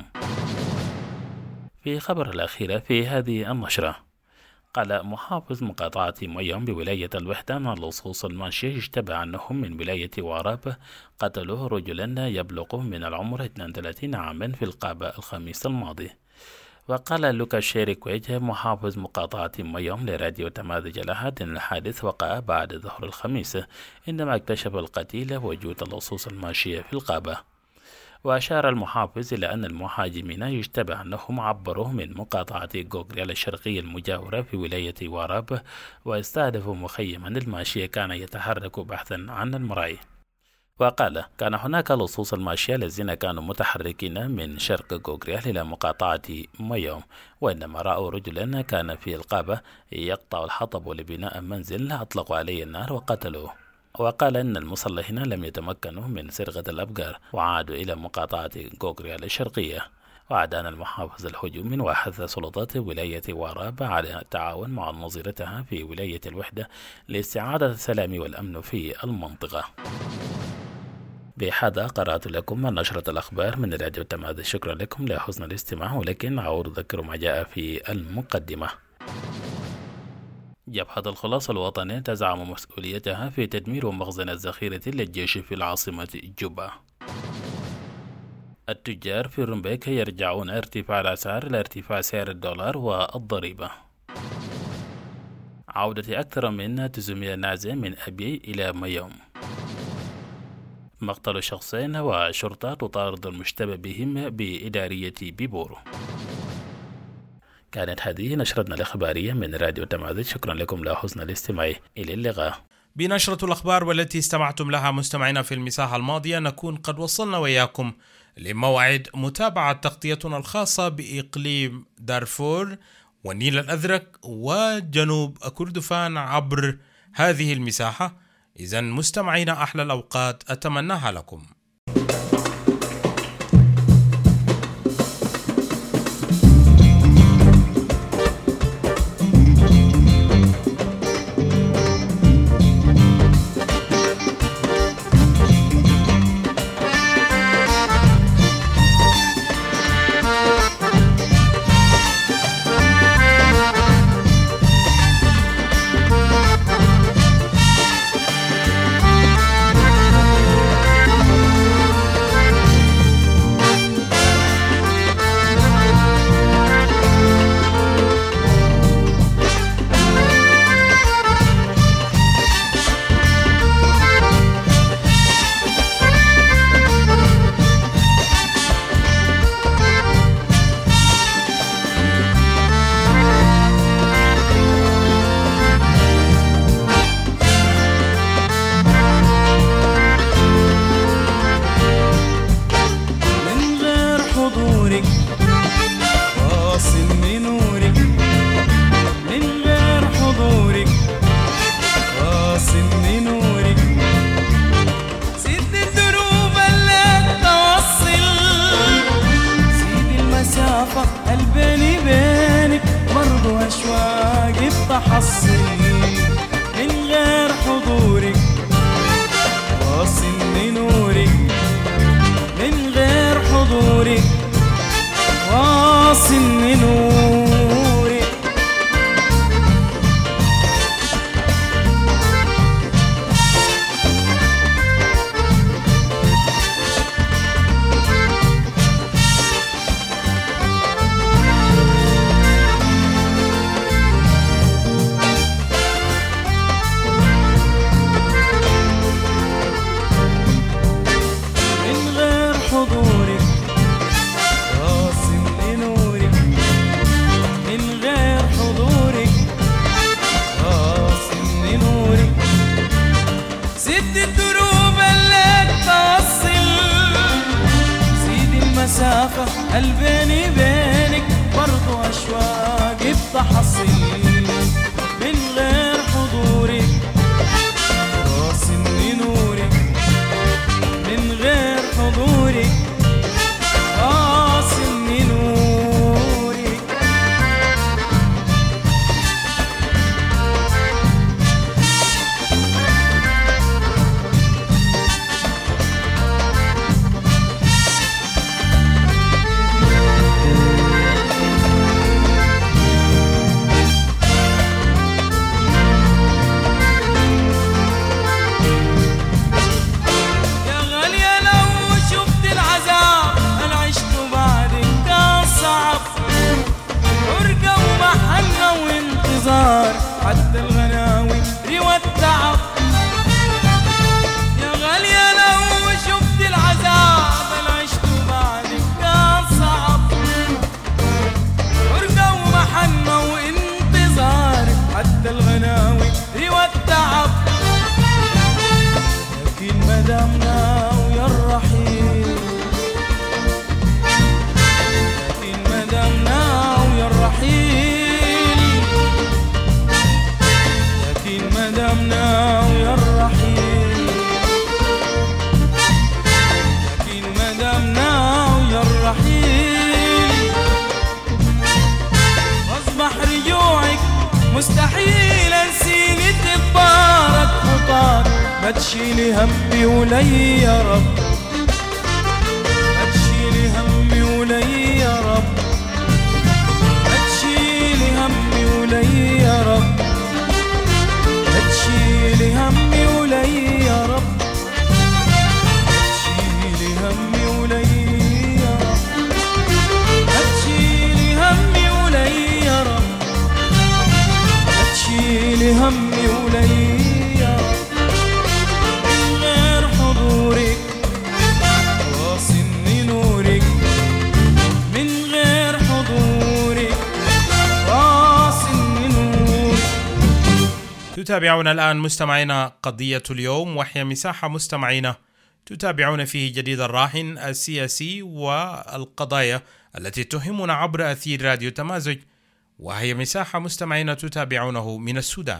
في خبر الأخير في هذه النشرة، قال محافظ مقاطعة ميوم بولاية الوحدة أن اللصوص الماشية اشتبه أنهم من ولاية واراب قتلوا رجلا يبلغ من العمر 32 عاما في القابة الخميس الماضي. وقال لوكا شيري كويت محافظ مقاطعة ميوم لراديو تماذج الأحد أن الحادث وقع بعد ظهر الخميس عندما اكتشف القتيل وجود اللصوص الماشية في القابة. وأشار المحافظ إلى أن المهاجمين يشتبه أنهم عبروا من مقاطعة غوغريال الشرقية المجاورة في ولاية واراب واستهدفوا مخيما الماشية كان يتحرك بحثا عن المراعي. وقال كان هناك لصوص الماشية الذين كانوا متحركين من شرق غوغريال إلى مقاطعة ميوم، وإنما رأوا رجلا كان في القابة يقطع الحطب لبناء منزل أطلقوا عليه النار وقتلوه. وقال إن المسلحين لم يتمكنوا من سرقة الأبقار وعادوا إلى مقاطعة غوغريال الشرقية. وأعلن المحافظ الهجوم وحث سلطات ولاية واراب على التعاون مع نظيرتها في ولاية الوحدة لاستعادة السلام والأمن في المنطقة. بهذا قرأت لكم نشرة الأخبار من راديو التماذج. شكرا لكم لحسن الاستماع، ولكن أعود أذكر ما جاء في المقدمة. جبهة الخلاص الوطني تزعم مسؤوليتها في تدمير مخزن الذخيرة للجيش في العاصمة جوبا. التجار في رومبيك يرجعون ارتفاع الأسعار لارتفاع سعر الدولار والضريبة. عودة أكثر من 900 نازح من أبيي إلى ميوم. مقتل شخصين وشرطة تطارد المشتبه بهم بإدارية بيبورو. كانت هذه نشرتنا الإخبارية من راديو تماذج. شكرا لكم لحسن الاستماع. إلى اللقاء. بنشرة الأخبار والتي استمعتم لها مستمعينا في المساحة الماضية نكون قد وصلنا وإياكم لموعد متابعة تغطيتنا الخاصة بإقليم دارفور والنيل الأزرق وجنوب كردفان عبر هذه المساحة. إذن مستمعينا أحلى الأوقات أتمناها لكم. حضورك واصلني نورك. مسافة قلبيني بينك برضو أشواقي بتحصيل. من غير حضورك واصلني نورك. من غير حضورك واصلني نورك. حتى الغناوي ريوة التعب. يا غالية لو شفت العذاب أنا عشت بعدك كان صعب. فرقة ومحنة وانتظار حتى الغناوي ريوة التعب. لكن مدامنا ويا الرحيل، لكن مدامنا ويا الرحيل، مدامنا ويا الرحيل، لكن مدامنا ويا الرحيل. أصبح رجوعك مستحيل، أنسيني تبارك خطاك. ما تشيلي همي ولي يا رب، ما تشيلي همي ولي يا رب، ما تشيلي همي ولي يا رب، تشيلي همي ولي يا رب، تشيلي همي ولي يا رب، تشيلي همي ولي يا رب، تشيلي همي ولي يا رب. من غير حضورك واصلني نورك. من غير حضورك واصلني نورك. تتابعون الآن مستمعينا قضية اليوم، وهي مساحة مستمعينا تتابعون فيه جديد الراهن السياسي والقضايا التي تهمنا عبر أثير راديو تمازج، وهي مساحة مستمعينا تتابعونه من السودان.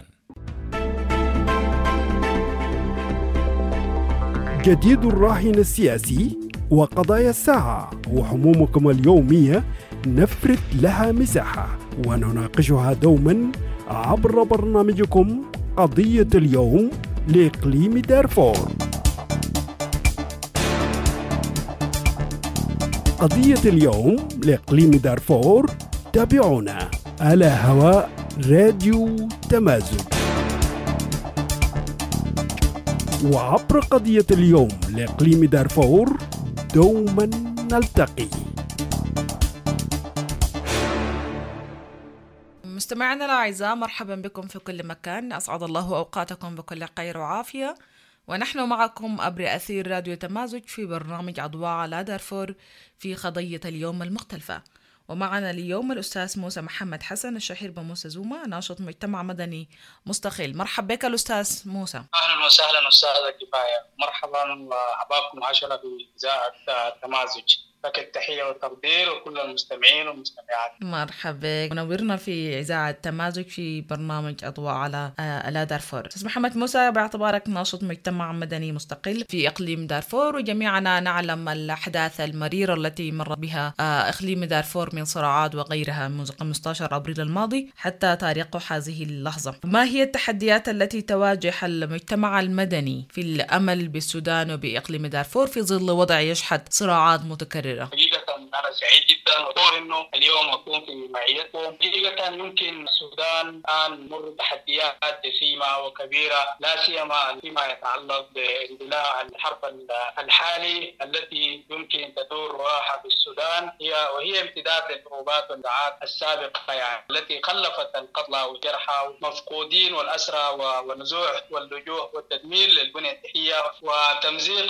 جديد الراهن السياسي وقضايا الساعة وهمومكم اليومية نفرد لها مساحة ونناقشها دوما عبر برنامجكم قضية اليوم لإقليم دارفور. قضية اليوم لإقليم دارفور تابعونا على هواء راديو تمازج، وعبر قضية اليوم لإقليم دارفور دوما نلتقي. مستمعينا الأعزاء، مرحبا بكم في كل مكان، أسعد الله أوقاتكم بكل خير وعافية، ونحن معكم عبر أثير راديو تمازج في برنامج أضواء على دارفور في قضية اليوم المختلفة. ومعنا اليوم الأستاذ موسى محمد حسن الشهير بموسى زوما، ناشط مجتمع مدني مستقل. مرحبا بك الأستاذ موسى. أهلا وسهلا أستاذة كفاية، مرحبا وأحبابكم عشرة في إذاعة تمازج. لك التحية والتقدير وكل المستمعين والمستمعات. مرحبا، منورنا في إذاعة تمازج في برنامج أضواء على دارفور. أستاذ محمد موسى، باعتبارك ناشط مجتمع مدني مستقل في إقليم دارفور، وجميعنا نعلم الأحداث المريرة التي مر بها إقليم دارفور من صراعات وغيرها منذ 15 أبريل الماضي حتى تاريخ هذه اللحظة. ما هي التحديات التي تواجه المجتمع المدني في الأمل بالسودان وبإقليم دارفور في ظل وضع يشهد صراعات متكررة؟ حقيقة سعيد جدا وأقول إنه اليوم أكون في معيتكم. حقيقة يمكن السودان الآن مر بتحديات جسيمة وكبيرة، لا سيما فيما يتعلق باندلاع الحرب الحالي التي يمكن تدور رواحها في السودان، وهي امتداد للحروبات والنزاعات السابقة يعني التي خلفت القتلى والجرحى والمفقودين والأسرى والنزوح واللجوء والتدمير للبنية التحتية وتمزيق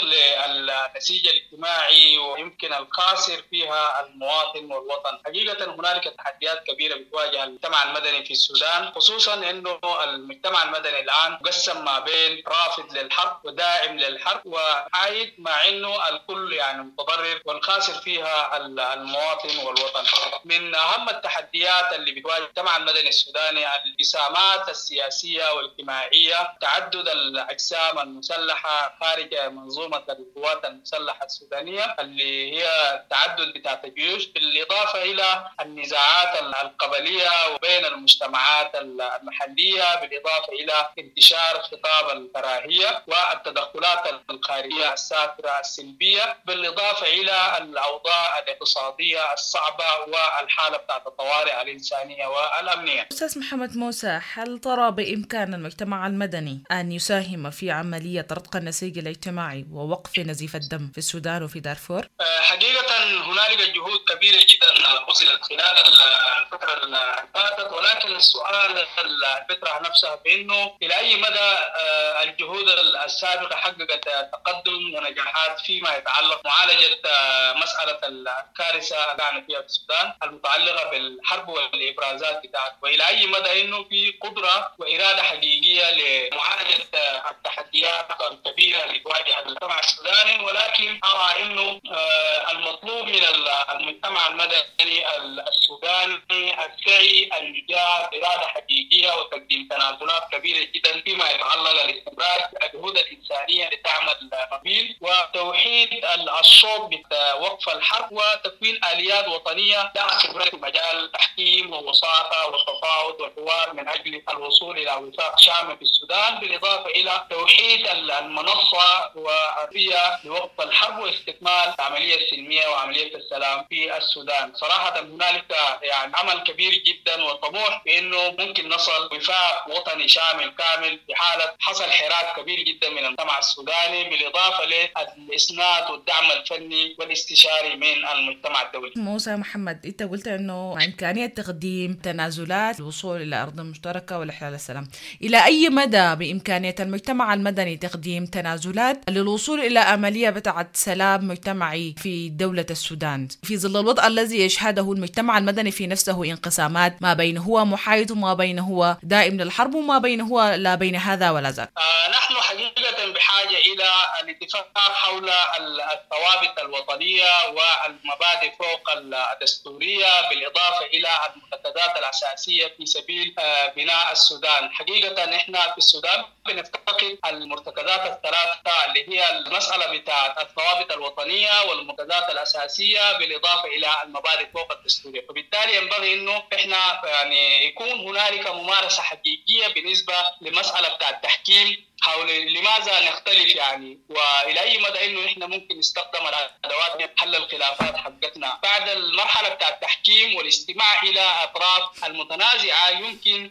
للنسيج الاجتماعي، ويمكن الخاسر فيها المواطن والوطن. حقيقة هنالك تحديات كبيرة بتواجه المجتمع المدني في السودان، خصوصا انه المجتمع المدني الان مقسم ما بين رافض للحرب وداعم للحرب وعايد، مع انه الكل يعني متضرر والخاسر فيها المواطن والوطن. من اهم التحديات اللي بتواجه المجتمع المدني السوداني الانقسامات السياسية والاجتماعية، تعدد الاجسام المسلحة خارج منظومة القوات المسلحة السودانية اللي هي تعدد بتاعت الجيوش، بالاضافة الى النزاعات القبلية وبين المجتمعات المحلية، بالاضافة الى انتشار خطاب الكراهية والتدخلات الخارجية السافرة السلبية، بالاضافة الى الاوضاع الاقتصادية الصعبة والحالة بتاعت الطوارئ الانسانية والامنية. أستاذ محمد موسى، هل ترى بإمكان المجتمع المدني أن يساهم في عملية رتق النسيج الاجتماعي ووقف نزيف الدم في السودان وفي دارفور؟ حقيقة هنالك جهود كبيرة جدا بذلت خلال الفترة اللي فاتت، ولكن السؤال الفترة نفسها بأنه إلى أي مدى الجهود السابقة حققت تقدم ونجاحات فيما يتعلق معالجة مسألة الكارثة اللي فيها في السودان المتعلقة بالحرب والإبرازات بتاعتها، وإلى أي مدى إنه في قدرة وإرادة حقيقية لمعالجة التحديات الكبيرة اللي تواجه المجتمع السوداني. ولكن أرى إنه المطلوب من المجتمع المدني السوداني السعي الإيجاد إرادة حقيقية وتقديم تنازلات كبيرة جدا فيما يتعلق بالاستمرار الجهود الإنسانية لدعم المبيل وتوحيد الصوت بوقف الحرب وتكوين آليات وطنية لها خبرة في مجال التحكيم والوساطة والتفاوض والحوار من أجل الوصول إلى وفاق شامل في السودان، بالإضافة إلى توحيد المنصة والرؤية لوقف الحرب واستكمال العملية السلمية وعملية السلام في السودان. صراحة هنالك يعني عمل كبير جدا وطموح بأنه ممكن نصل وفاق وطني شامل كامل في حالة حصل حراك كبير جدا من المجتمع السوداني، بالإضافة للإسناد والدعم الفني والاستشاري من المجتمع الدولي. موسى محمد، أنت قلت أنه إمكانية تقديم تنازلات للوصول إلى أرض مشتركة والإحلال السلام، إلى أي مدى بإمكانية المجتمع المدني تقديم تنازلات للوصول إلى عملية بتاعة سلام مجتمعي في دولة السودان في ظل الوضع الذي يشهده المجتمع المدني في نفسه انقسامات ما بين هو محايد وما بين هو دائم للحرب وما بين هو لا بين هذا ولا ذاك؟ نحن حقيقة بحاجة إلى الاتفاق حول الثوابت الوطنية والمبادئ فوق الدستورية، بالإضافة إلى المعتقدات الأساسية في سبيل بناء السودان. حقيقة إحنا في السودان بنفتقد المعتقدات الثلاثة اللي هي المسألة بتاعت الثوابت الوطنية والمعتقدات الأساسية بالإضافة إلى المبادئ فوق الدستورية، فبالتالي ينبغي إنه إحنا يعني يكون هنالك ممارسة حقيقية بالنسبة لمسألة بتاعت التحكيم حول لماذا نختلف يعني، والى اي مدى انه احنا ممكن نستخدم الادوات حل الخلافات حقتنا. بعد المرحله بتاع التحكيم والاستماع الى اطراف المتنازعه يمكن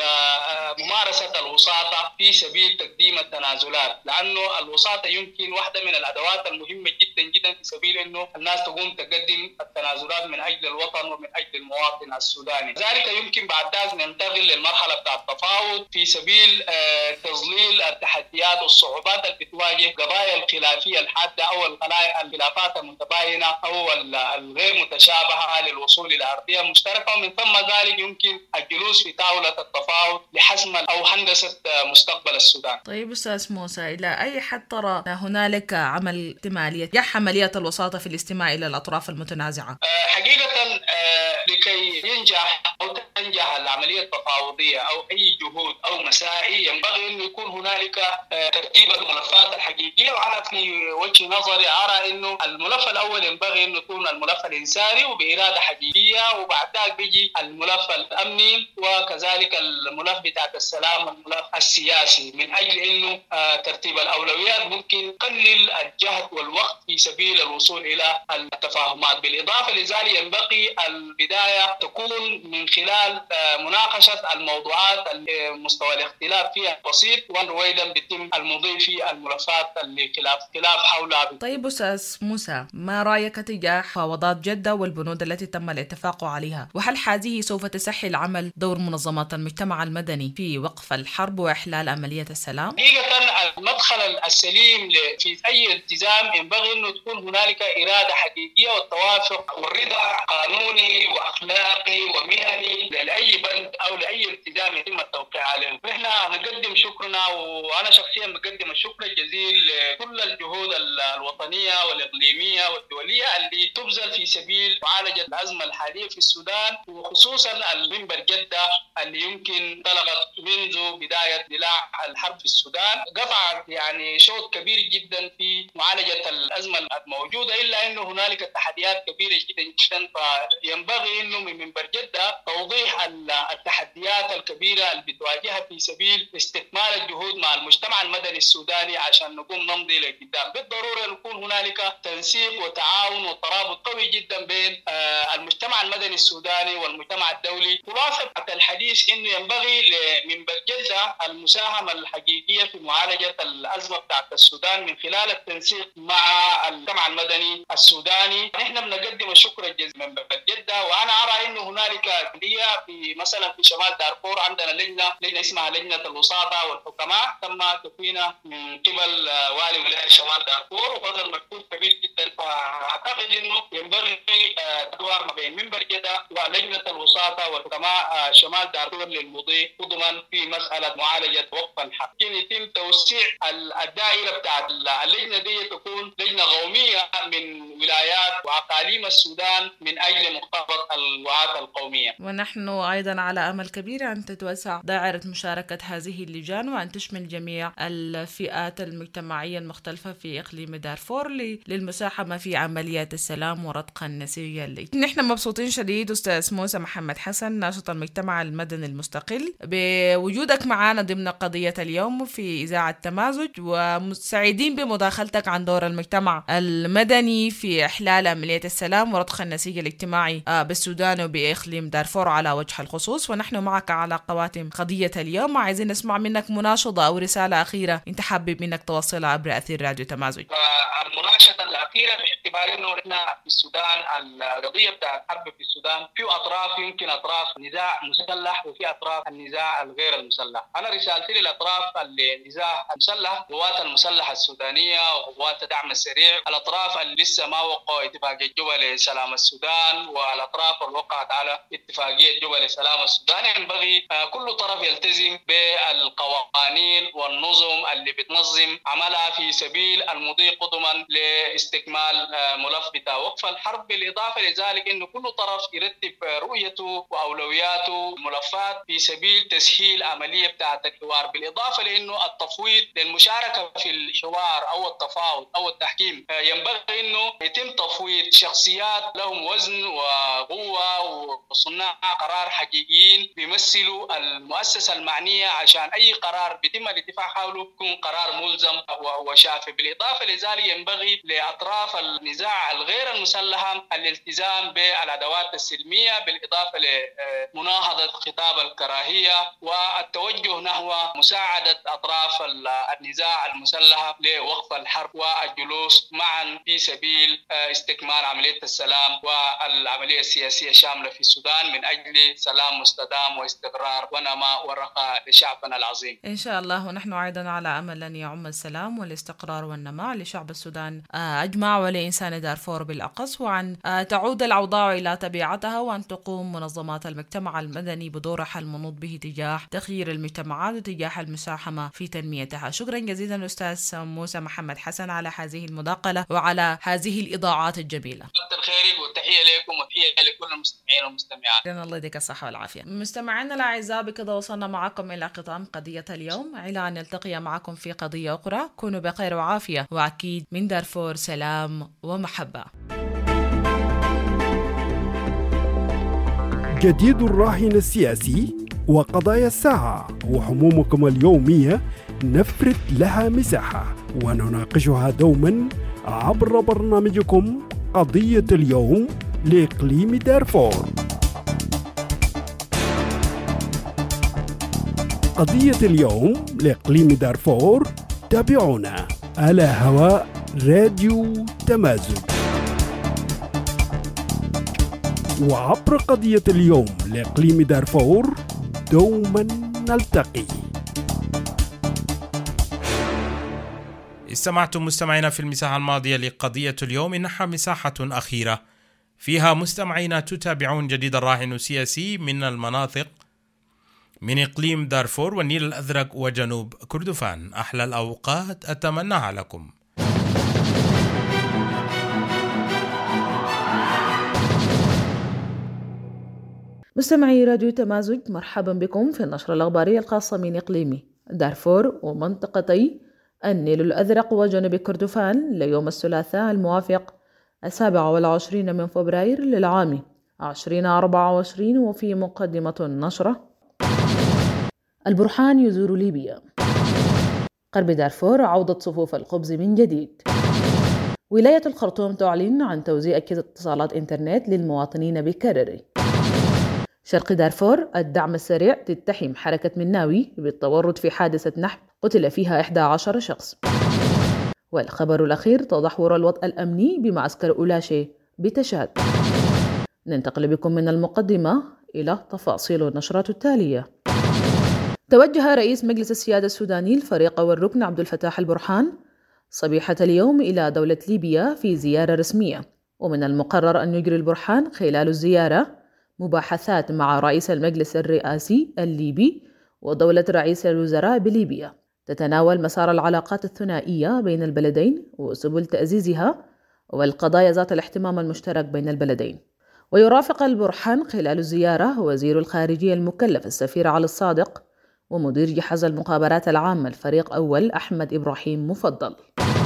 ممارسه الوساطه في سبيل تقديم التنازلات، لانه الوساطه يمكن واحده من الادوات المهمه جدا جدا في سبيل انه الناس تقوم تقدم التنازلات من اجل الوطن ومن اجل المواطن السوداني. ذلك يمكن بعد ذلك ننتقل للمرحله بتاع التفاوض في سبيل تظليل التحديات والصعوبات اللي بتواجه قضايا الخلافية الحادة أو الخلافات المتباينة أو الغير متشابهة للوصول إلى أرضية مشتركة، ومن ثم ذلك يمكن الجلوس في طاولة التفاوض لحسم أو هندسة مستقبل السودان. طيب أستاذ موسى، إلى أي حد ترى هنالك عمل احتمالية عملية الوساطة في الاستماع إلى الأطراف المتنازعة؟ حقيقة لكي ينجح أو تنجح العملية التفاوضية أو أي جهود أو مساعي ينبغي أن يكون هنالك ترتيب الملفات الحقيقية. وأنا في وجه نظري أرى أنه الملف الأول ينبغي أن يكون الملف الإنساني وبإرادة حقيقية، وبعد ذلك بيجي الملف الأمني، وكذلك الملف بتاع السلام والملف السياسي، من أجل أنه ترتيب الأولويات ممكن يقلل الجهد والوقت في سبيل الوصول إلى التفاهمات. بالإضافة لذلك ينبغي البداية تكون من خلال مناقشة الموضوعات مستوى الاختلاف فيها بسيط، ورويدا بيتم المضي في الملفات اللي خلاف حولها. طيب أستاذ موسى، ما رأيك تجاه مفاوضات جدة والبنود التي تم الاتفاق عليها؟ وهل هذه سوف تسهل عمل دور منظمات المجتمع المدني في وقف الحرب وإحلال عملية السلام؟ حقيقة المدخل السليم في أي التزام ينبغي أنه تكون هنالك إرادة حقيقية والتوافق والرضا قانوني وأخلاقي ومهني لأي بند أو لأي التزام يتم التوقيع عليه. نحن نقدم شكرنا، وأنا شخصيا بقدم الشكر الجزيل لكل الجهود الوطنية والإقليمية والدولية اللي تبذل في سبيل معالجة الأزمة الحالية في السودان، وخصوصا المنبر جدة اللي يمكن طلقت منذ بداية اندلاع الحرب في السودان، قطع يعني شوط كبير جدا في معالجة الأزمة الموجودة، إلا أنه هنالك تحديات كبيرة جدا، فينبغي أنه من منبر جدة توضيح التحديات الكبيرة اللي بتواجهها في سبيل استكمال الجهود مع المجتمع المدني السوداني عشان نقوم نمضي لقدام. بالضرورة يكون هنالك تنسيق وتعاون وترابط قوي جدا بين المجتمع المدني السوداني والمجتمع الدولي. خلاصة الحديث أنه ينبغي لمنبر جدة المساهمة الحقيقية في معالجة الأزمة بتاعت السودان من خلال التنسيق مع المجتمع المدني السوداني. نحن بنقدم الشكر الجزيل من جدة، وأنا أرى أنه هنالك عملية في مثلا في شمال دارفور عندنا لجنة اسمها لجنة الوساطة والحكماء، تم تكوينها من قبل والي ولاية شمال دارفور، وهذا مجهود كبير جدا. فأعتقد أنه ينبغي تدوار ما بين منبر جدة ولجنة الوساطة والحكماء شمال دارفور للمضي قدما في مسألة معالجة وقف الحرب. يتم توسيع الدائرة بتاعت اللجنة دي تكون لجنة قومية من ولايات وأقاليم السودان من أجل مقتضى الوعات القومية. ونحن أيضا على أمل كبير أن تتوسع دائرة مشاركة هذه اللجان وأن تشمل جميع الفئات المجتمعية المختلفة في إقليم دارفور للمساهمة في عمليات السلام ورتق النسيج. نحن مبسوطين شديد أستاذ موسى محمد حسن، ناشط المجتمع المدني المستقل، بوجودك معنا ضمن قضية اليوم في إذاعة تمازج، وسعيدين بمداخلتك عن دور المجتمع المدني في إحلال عملية السلام ورتق النسيج الاجتماعي بالسودان وبإقليم دارفور على وجه الخصوص. ونحن معك على قواتم قضية اليوم، عايزين نسمع منك مناشدة أو رسالة أخيرة أنت حابب منك توصلها عبر أثير راديو تمازج. المناشدة الأخيرة باعتبار أنه إحنا في السودان القضية بتاع الحرب في السودان في أطراف، يمكن أطراف نزاع مسلح وفي أطراف النزاع الغير المسلح. أنا رسالتي للأطراف النزاع المسلح، قوات المسلحة السودانية وقوات دعم السريع، الأطراف اللي لسه ما وقعوا اتفاقية جوبا لسلام السودان، والأطراف اللي وقعت على اتفاقية جوبا لسلام السودان، ينبغي كل طرف يلتزم بالقوانين والنظم اللي بتنظم عملها في سبيل المضي قدما لاستكمال ملف بتاع وقف الحرب. بالإضافة لذلك إنه كل طرف يرتب رؤيته وأولوياته ملفات في سبيل تسهيل عملية بتاعة الحوار. بالإضافة لأنه التفويض للمشاركة في الحوار أو التفاوض أو التحكيم ينبغي إنه يتم تفويض شخصيات لهم وزن وقوة وصناع قرار حقيقيين بيمثلوا المؤسسة المعنية، عشان أي قرار بيتم الاتفاق حوله يكون قرار ملزم وشافي. بالإضافة لذلك ينبغي لأطراف النزاع الغير المسلحة الالتزام بالأدوات السلمية، بالإضافة لمناهضة خطاب الكراهية والتوجه نحو مساعدة أطراف النزاع المسلحة لوقف الحرب والجلوس معا في سبيل استكمال عملية السلام والعملية السياسية الشاملة في السودان من أجل سلام مستدام واستقرار ونماء ورخاء لشعبنا العظيم إن شاء الله. ونحن أيضا على أمل أن يعم السلام والاستقرار والنماء لشعب السودان أجمع ولإنسان نساء دارفور بالأقص، وأن تعود الأوضاع إلى طبيعتها، وأن تقوم منظمات المجتمع المدني بدورها المنوط به تجاه تغيير المجتمعات وتجاه المساهمة في تنميتها. شكرا جزيلا أستاذ موسى محمد حسن على هذه المداخلة وعلى هذه الإضاءات الجميلة. كتر خيرك وتحية لكم وتحية لكل المستمعين والمستمعات. الله يديك الصحة والعافية. مستمعينا الأعزاء، بكذا وصلنا معكم إلى ختام قضية اليوم، إلى أن نلتقي معكم في قضية أخرى. كونوا بخير وعافية، وأكيد من دارفور سلام ومحبة. جديد الراهن السياسي وقضايا الساعة وهمومكم اليومية نفرد لها مساحة ونناقشها دوما عبر برنامجكم قضية اليوم لإقليم دارفور. قضية اليوم لإقليم دارفور تابعونا على هواء راديو تمازج، وعبر قضية اليوم لإقليم دارفور دوما نلتقي. استمعتم مستمعينا في المساحة الماضية لقضية اليوم، إنها مساحة أخيرة فيها مستمعينا تتابعون جديد الراهن السياسي من المناطق من إقليم دارفور والنيل الأزرق وجنوب كردفان. أحلى الأوقات أتمناها لكم. مستمعي راديو تمازج، مرحبا بكم في النشرة الأخبارية الخاصة من إقليم دارفور ومنطقتي النيل الأزرق وجنوب كردفان ليوم الثلاثاء الموافق 27 من فبراير للعام 2024. وفي مقدمة النشرة: البرهان يزور ليبيا، غرب دارفور عودة صفوف الخبز من جديد، ولاية الخرطوم تعلن عن توزيع أجهزة اتصالات إنترنت للمواطنين بكرري، شرق دارفور الدعم السريع تتهم حركة مناوي بالتورط في حادثة نحب قتل فيها 11 شخص، والخبر الأخير: تدهور الوضع الأمني بمعسكر أولاشي بتشاد. ننتقل بكم من المقدمة إلى تفاصيل النشرات التالية. توجه رئيس مجلس السيادة السوداني الفريق والركن عبد الفتاح البرهان صبيحة اليوم إلى دولة ليبيا في زيارة رسمية، ومن المقرر أن يجري البرهان خلال الزيارة مباحثات مع رئيس المجلس الرئاسي الليبي ودولة رئيس الوزراء بليبيا تتناول مسار العلاقات الثنائية بين البلدين وسبل تأزيزها والقضايا ذات الاهتمام المشترك بين البلدين. ويرافق البرهان خلال الزيارة وزير الخارجية المكلف السفير علي الصادق ومدير جهاز المخابرات العامة الفريق أول أحمد إبراهيم مفضل.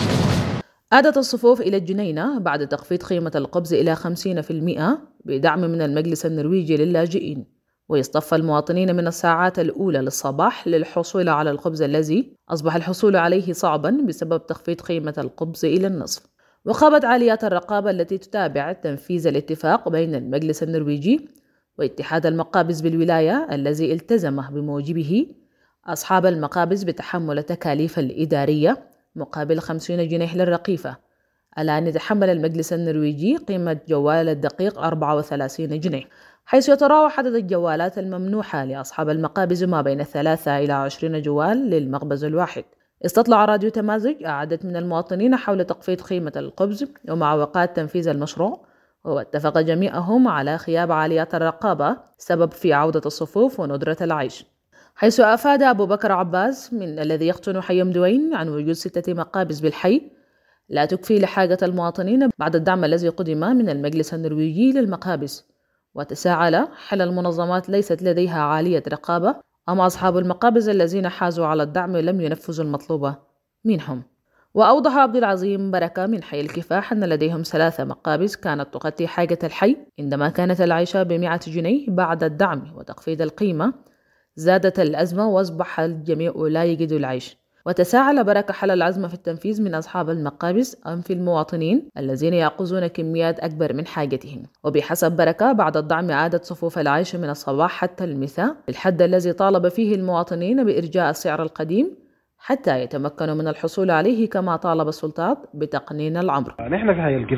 عادت الصفوف إلى الجنينة بعد تخفيض قيمة القبض إلى 50% بدعم من المجلس النرويجي للاجئين، ويصطف المواطنين من الساعات الأولى للصباح للحصول على الخبز الذي أصبح الحصول عليه صعبا بسبب تخفيض قيمة القبض إلى النصف. وقامت عاليات الرقابة التي تتابع تنفيذ الاتفاق بين المجلس النرويجي واتحاد المقابز بالولاية الذي التزم بموجبه أصحاب المقابز بتحمل التكاليف الإدارية مقابل 50 جنيه للرقيفة، على أن يتحمل المجلس النرويجي قيمة جوال الدقيق 34 جنيه، حيث يتراوح عدد الجوالات الممنوحة لأصحاب المقابز ما بين 3 إلى 20 جوال للمخبز الواحد. استطلع راديو تمازج عدد من المواطنين حول تخفيض قيمة الخبز ومعوقات تنفيذ المشروع، واتفق جميعهم على غياب عاليات الرقابة سبب في عودة الصفوف وندرة العيش، حيث أفاد أبو بكر عباس من الذي يقطن حي مدوين عن وجود 6 مقابز بالحي لا تكفي لحاجة المواطنين بعد الدعم الذي قدم من المجلس النرويجي للمقابز. وتساءل: هل المنظمات ليست لديها عالية رقابة أم أصحاب المقابز الذين حازوا على الدعم لم ينفذوا المطلوب منهم؟ وأوضح عبد العظيم بركة من حي الكفاح أن لديهم 3 مقابز كانت تغطي حاجة الحي عندما كانت العيشة ب100 جنيه. بعد الدعم وتخفيض القيمة زادت الأزمة وأصبح الجميع لا يجد العيش. وتساءل بركة: هل العزم في التنفيذ من أصحاب المقابز أم في المواطنين الذين يأخذون كميات أكبر من حاجتهم؟ وبحسب بركة بعد الدعم عادت صفوف العيش من الصباح حتى المساء الحد الذي طالب فيه المواطنين بإرجاء السعر القديم حتى يتمكنوا من الحصول عليه، كما طالب السلطات بتقنين العمر. نحن في حي الكفاح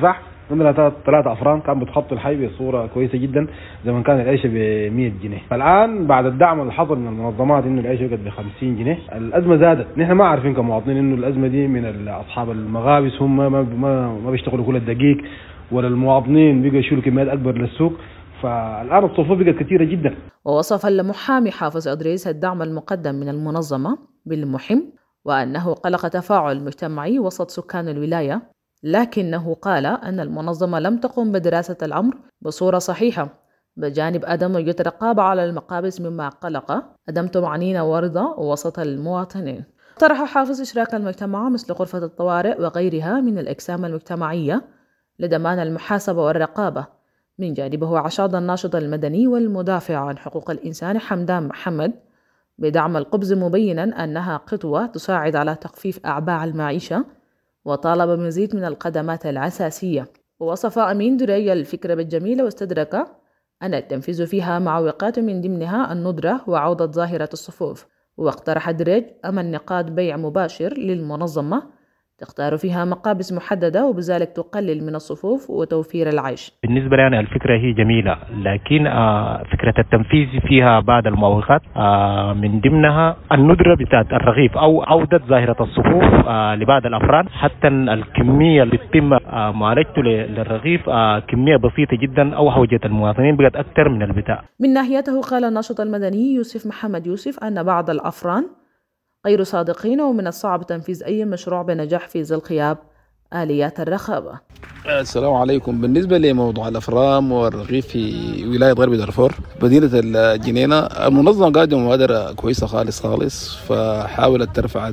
عندنا 3 أفران كان بتخطوا الحي بصورة كويسة جدا زمان كان العيشة ب100 جنيه. فالآن بعد الدعم اللي حصل من المنظمات إنه العيشة بقت ب50 جنيه، الأزمة زادت. نحن ما عارفين كمواطنين إنه الأزمة دي من أصحاب المغابس، هم ما بيشتغلوا كل الدقيق، ولا المواطنين بيقوا يشيلوا كميات أكبر للسوق. فالآن الصفوف بقت كثيرة جدا. ووصف المحامي حافظ إدريس الدعم المقدم من المنظمة بالمهم، وأنه قلق تفاعل مجتمعي وسط سكان الولاية، لكنه قال أن المنظمة لم تقم بدراسة الأمر بصورة صحيحة، بجانب عدم وجود رقابة على المقابس مما قلق عدم طمأنينة ورضا وسط المواطنين. طرح حافظ إشراك المجتمع مثل غرفة الطوارئ وغيرها من الأجسام المجتمعية لضمان المحاسبة والرقابة. من جانبه عشاد الناشط المدني والمدافع عن حقوق الإنسان حمدان محمد بدعم القبز، مبينا أنها خطوة تساعد على تخفيف أعباء المعيشة، وطالب بمزيد من الخدمات الأساسية. ووصف أمين دري الفكرة بالجميلة، واستدرك أن التنفيذ فيها معوقات من ضمنها الندرة وعودة ظاهرة الصفوف. واقترح دريج أمن نقاط بيع مباشر للمنظمة تختار فيها مقابس محددة، وبذلك تقلل من الصفوف وتوفير العيش. بالنسبة لي يعني الفكرة هي جميلة، لكن فكرة التنفيذ فيها بعض المعوقات، من ضمنها الندرة بتاعت الرغيف أو عودة ظاهرة الصفوف لبعض الأفراد، حتى الكمية اللي بتتم معالجته للرغيف كمية بسيطة جدا أو حوجة المواطنين بقت أكثر من البتاع. من ناحيته قال الناشط المدني يوسف محمد يوسف أن بعض الأفران غير صادقين، ومن الصعب تنفيذ أي مشروع بنجاح في ظل غياب آليات الرقابة. السلام عليكم. بالنسبة لموضوع الأفرام والرغيف في ولاية غرب دارفور مدينة الجنينة، المنظمة قادمة مبادرة كويسة خالص، فحاولت ترفع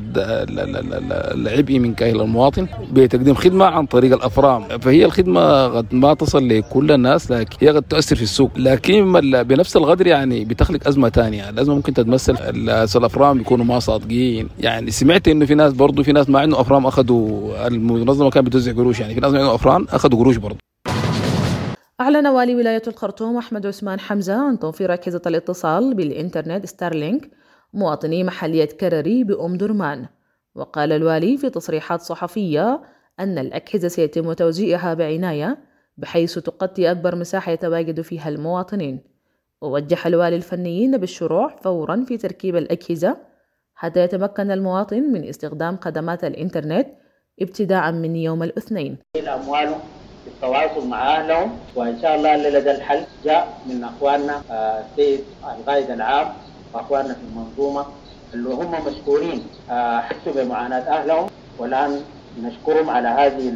العبء من كاهل المواطن بتقديم خدمة عن طريق الأفرام. فهي الخدمة قد ما تصل لكل الناس، لكن هي قد تؤثر في السوق، لكن بنفس القدر يعني بتخلق أزمة تانية. الأزمة ممكن تتمثل الأفرام بيكونوا ما صادقين. يعني سمعت إنه في ناس ما عنده أفرام أخذوا، المنظمة كانت بتوزع قروش، يعني في ناس ما عنده أفرام أخذوا قروش برضه. أعلن والي ولاية الخرطوم أحمد عثمان حمزة عن توفير أجهزة الاتصال بالإنترنت ستارلينك مواطني محلية كرري بأم درمان. وقال الوالي في تصريحات صحفية أن الأجهزة سيتم توزيعها بعناية بحيث تغطي أكبر مساحة يتواجد فيها المواطنين. ووجه الوالي الفنيين بالشروع فورا في تركيب الأجهزة حتى يتمكن المواطن من استخدام خدمات الإنترنت ابتداء من يوم الاثنين. الأموال بالتواصل مع أهلهم، وإن شاء الله الليلة ده الحل جاء من أخواننا السيد القائد العام وأخواننا في المنظومة اللي هم مشكورين حسوا بمعاناة أهلهم، والآن نشكرهم على هذه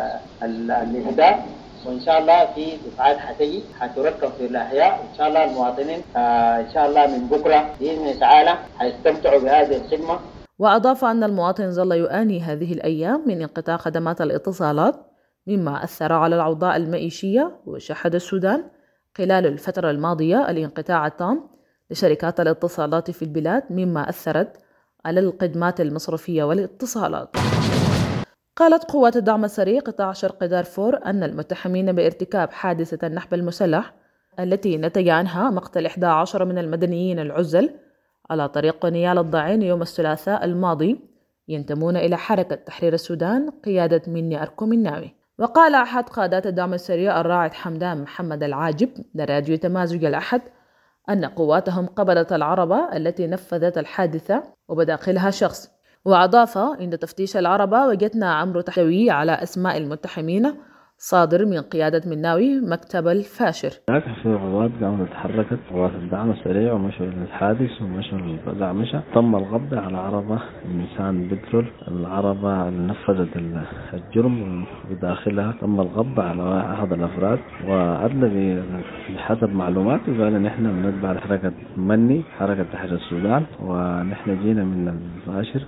الإهداء. وإن شاء الله في دفعات حتركب في الأحياء، وإن شاء الله المواطنين إن شاء الله من بكرة بإذن الله تعالى حيستمتعوا بهذه الخدمة. وأضاف أن المواطن ظل يعاني هذه الأيام من انقطاع خدمات الاتصالات، مما أثر على الأوضاع المعيشية. وشهد السودان خلال الفترة الماضية الانقطاع التام لشركات الاتصالات في البلاد، مما أثرت على الخدمات المصرفية والاتصالات. قالت قوات الدعم السريع قطاع شرق دارفور أن المتهمين بارتكاب حادثة النحب المسلح التي نتج عنها مقتل 11 من المدنيين العزل على طريق نيال الضعين يوم الثلاثاء الماضي ينتمون إلى حركة تحرير السودان قيادة مني أركم الناوي. وقال أحد قادات الدعم السريع الراعد حمدان محمد العاجب لراديو تمازج الأحد أن قواتهم قبضت العربة التي نفذت الحادثة وبداخلها شخص. وأضاف عند تفتيش العربة وجدنا عمرو تحتوي على أسماء المتهمين صادر من قيادة مناوي مكتب الفاشر. هناك في عبوات قامت تحركت قوات الدعم السريع ومشوا للحادث ومشوا للفزع مشى. تم القبض على عربة نيسان بترول، العربة اللي نفذت الجرم بداخلها تم القبض على أحد الأفراد. وأدلى بحسب معلومات وقال إن إحنا بنتبع حركة مني حركة تحرير السودان، ونحن جينا من الفاشر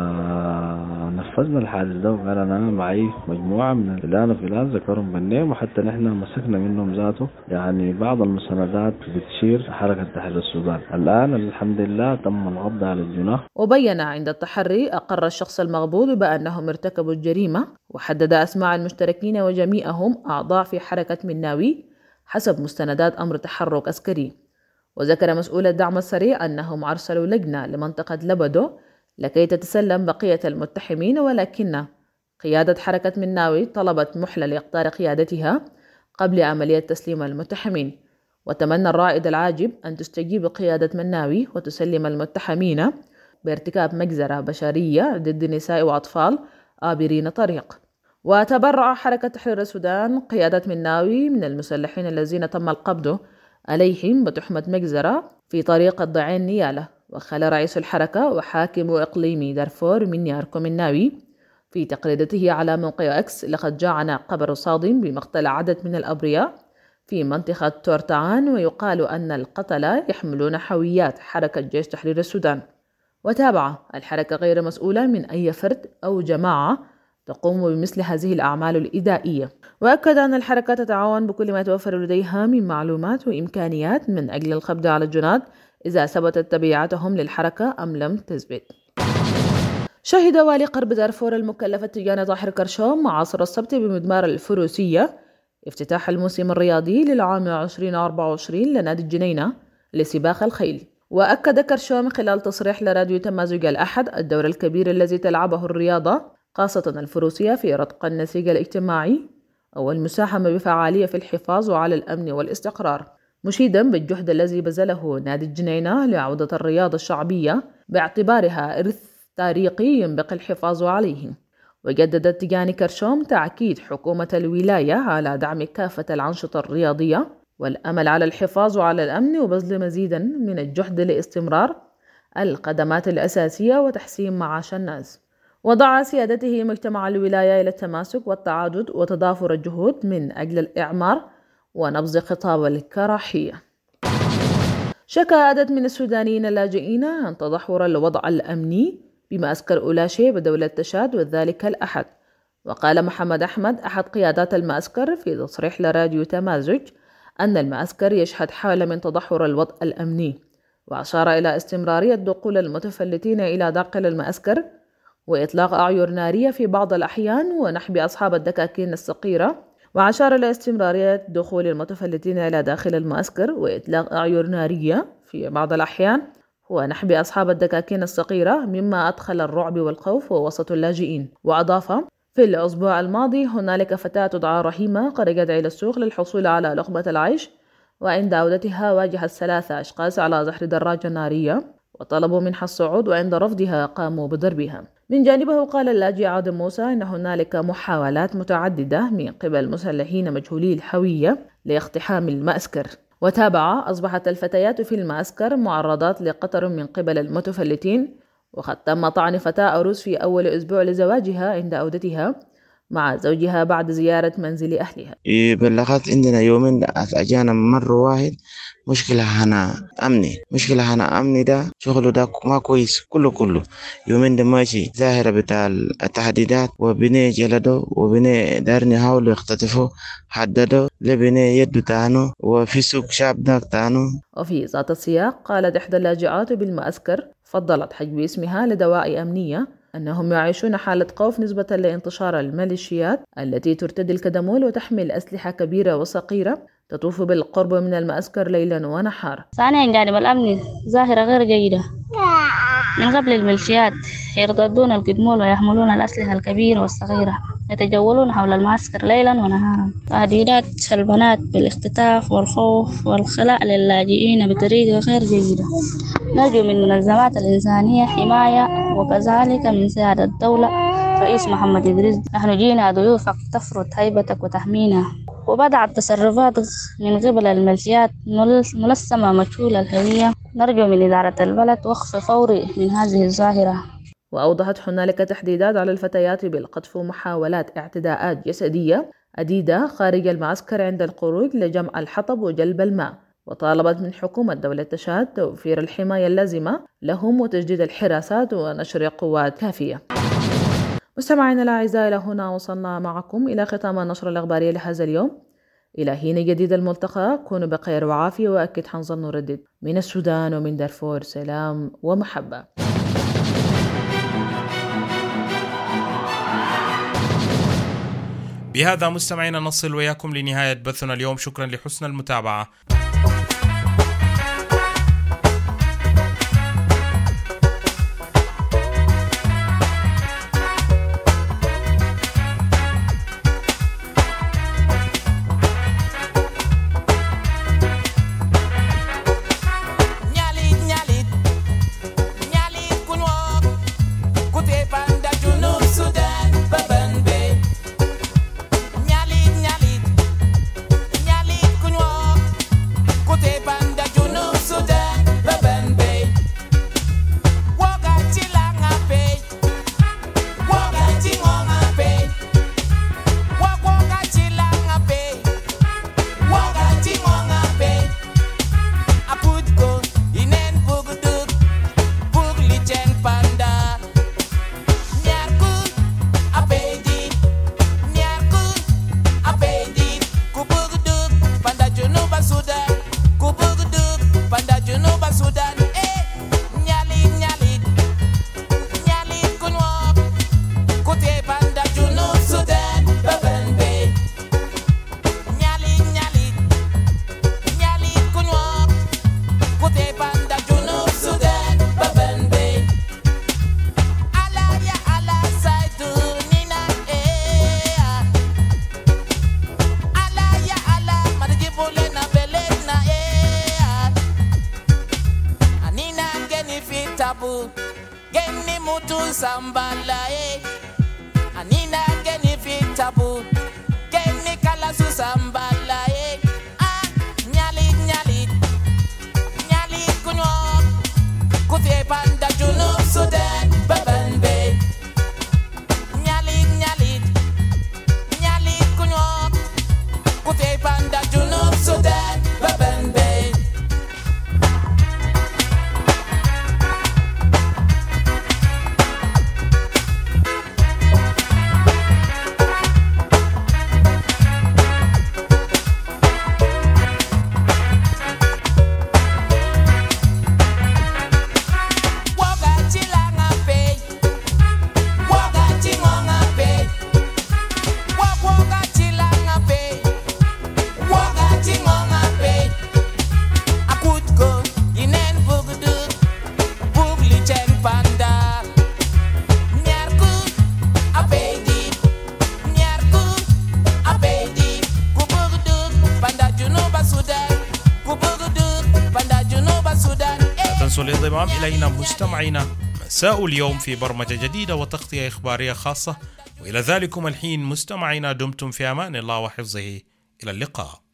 ونفذنا الحادث ده. وقال أنا معي مجموعة من فلان ذكرهم بالنيم، وحتى نحن مسكنا منهم ذاته يعني بعض المساندات بتشير حركة تحرير السودان. الآن الحمد لله تم القبض على الجناح. وبين عند التحري أقر الشخص المغبوط بأنهم ارتكبوا الجريمة، وحدد أسماء المشتركين وجميعهم أعضاء في حركة مناوي حسب مستندات أمر تحرك عسكري. وذكر مسؤول الدعم السريع أنهم أرسلوا لجنة لمنطقة لبدو لكي تتسلم بقية المتهمين، ولكن قيادة حركة مناوي طلبت محلة لإقطار قيادتها قبل عملية تسليم المتحمين، وتمنى الرائد العاجب أن تستجيب قيادة مناوي وتسلم المتحمين بارتكاب مجزرة بشرية ضد نساء وأطفال عابرين طريق. وتبرع حركة تحرير السودان قيادة مناوي من المسلحين الذين تم القبض عليهم بتهمة مجزرة في طريق الضعين نيالة. وقال رئيس الحركة وحاكم إقليم دارفور منياركو مناوي في تغريدته على موقع إكس: لقد جاءنا خبر صادم بمقتل عدد من الأبرياء في منطقة تورتعان، ويقال أن القتلى يحملون حاويات حركة جيش تحرير السودان. وتابع: الحركة غير مسؤولة من أي فرد أو جماعة تقوم بمثل هذه الأعمال الإدائية. وأكد أن الحركة تتعاون بكل ما يتوفر لديها من معلومات وإمكانيات من أجل القبض على الجناد إذا ثبتت تبعاتهم للحركة أم لم تثبت. شهد والي غرب دارفور المكلف التجاني طاهر كرشوم عصر السبت بمدمار الفروسية افتتاح الموسم الرياضي للعام 2024 لنادي الجنينة لسباق الخيل. وأكد كرشوم خلال تصريح لراديو تمازج الأحد الدور الكبير الذي تلعبه الرياضة خاصة الفروسية في رتق النسيج الاجتماعي والمساهمة بفعالية في الحفاظ على الأمن والاستقرار، مشيدا بالجهد الذي بذله نادي الجنينة لعودة الرياضة الشعبية باعتبارها إرث تاريخي ينبغي الحفاظ عليه. وجدد التجاني كرشوم تأكيد حكومة الولاية على دعم كافة الأنشطة الرياضية والأمل على الحفاظ على الأمن وبذل مزيدا من الجهد لاستمرار الخدمات الأساسية وتحسين معاش الناس. ودعا سيادته مجتمع الولاية إلى التماسك والتعاضد وتضافر الجهود من أجل الإعمار ونبذ خطاب الكراهية. شكى عدد من السودانيين اللاجئين عن تدهور الوضع الأمني بمعسكر أولاشي بدولة تشاد وذلك الأحد. وقال محمد أحمد أحد قيادات المعسكر في تصريح لراديو تمازج أن المعسكر يشهد حالة من تدهور الوضع الأمني، وأشار إلى استمرارية دخول المتفلتين إلى داخل المعسكر وإطلاق أعير نارية في بعض الأحيان ونحب أصحاب الدكاكين الصغيرة. وأشار إلى استمرارية دخول المتفلتين إلى داخل المعسكر وإطلاق أعير نارية في بعض الأحيان ونحب أصحاب الدكاكين الصغيرة مما أدخل الرعب والخوف ووسط اللاجئين. وأضاف: في الأسبوع الماضي هنالك فتاة تدعى رحيمة خرجت إلى السوق للحصول على لقمة العيش، وعند عودتها واجهت 3 أشخاص على ظهر دراجة نارية وطلبوا منها الصعود، وعند رفضها قاموا بضربها. من جانبه قال اللاجئ عادل موسى إن هنالك محاولات متعددة من قبل مسلحين مجهولي الهوية لاقتحام المعسكر. وتابع: أصبحت الفتيات في المعسكر معرضات لقطر من قبل المتفلتين، وقد تم طعن فتاة أروس في أول أسبوع لزواجها عند عودتها مع زوجها بعد زيارة منزل أهلها. بلغت عندنا يومين أجانا مرة واحد مشكلة هنا أمني ده شغله ده ما كويس كله يومين ده ماشي ظاهرة بتاع التحديدات وبني جلده وبني دارني هاولوا يختطفوا حددوا لبني يد تانو وفي سوق شاب داك تانو. وفي ذات السياق قالت إحدى اللاجئات بالمعسكر فضلت حجب اسمها لدواعي أمنية أنهم يعيشون حالة خوف نسبة لانتشار الميليشيات التي ترتدي الكدمول وتحمل أسلحة كبيرة وصغيرة تطوف بالقرب من المعسكر ليلا ونهارا. ثانيا جانب الأمن ظاهرة غير جيدة من قبل الميليشيات يرتدون الكدمول ويحملون الأسلحة الكبيرة والصغيرة يتجولون حول المعسكر ليلا ونهارا. تهديدات البنات بالاختطاف والخوف والخلاء للاجئين بطريقة غير جيدة. نرجو من المنظمات الإنسانية حماية وكذلك من سيادة الدولة رئيس محمد إدريس. نحن جينا ضيوفك تفرض هيبتك وتحمينا. وبدأ التصرفات من قبل الميليشيات ملثمة مجهولة الهوية. نرجو من إدارة البلد وقف فوري من هذه الظاهرة. وأوضحت هنالك تحديدات على الفتيات بالقذف ومحاولات اعتداءات جسدية عديدة خارج المعسكر عند الخروج لجمع الحطب وجلب الماء. وطالبت من حكومة دولة تشاد توفير الحماية اللازمة لهم وتجديد الحراسات ونشر قوات كافية. مستمعينا الأعزاء، إلى هنا وصلنا معكم إلى ختام النشرة الإخبارية لهذا اليوم. إلى حين جديد الملتقى، كونوا بخير وعافية، وأكيد حنظل نردد من السودان ومن دارفور سلام ومحبة. بهذا مستمعينا نصل وياكم لنهاية بثنا اليوم. شكرا لحسن المتابعة. mutu sambalaye anina geni fitabu geni kala su sambalaye nyali nyali nyali kunyo kutie panda junub Sudan babanbe nyali nyali nyali kunyo kutie panda junub Sudan babanbe. الانضمام إلينا مستمعينا مساء اليوم في برمجة جديدة وتغطية إخبارية خاصة، وإلى ذلكم الحين مستمعينا دمتم في أمان الله وحفظه. إلى اللقاء.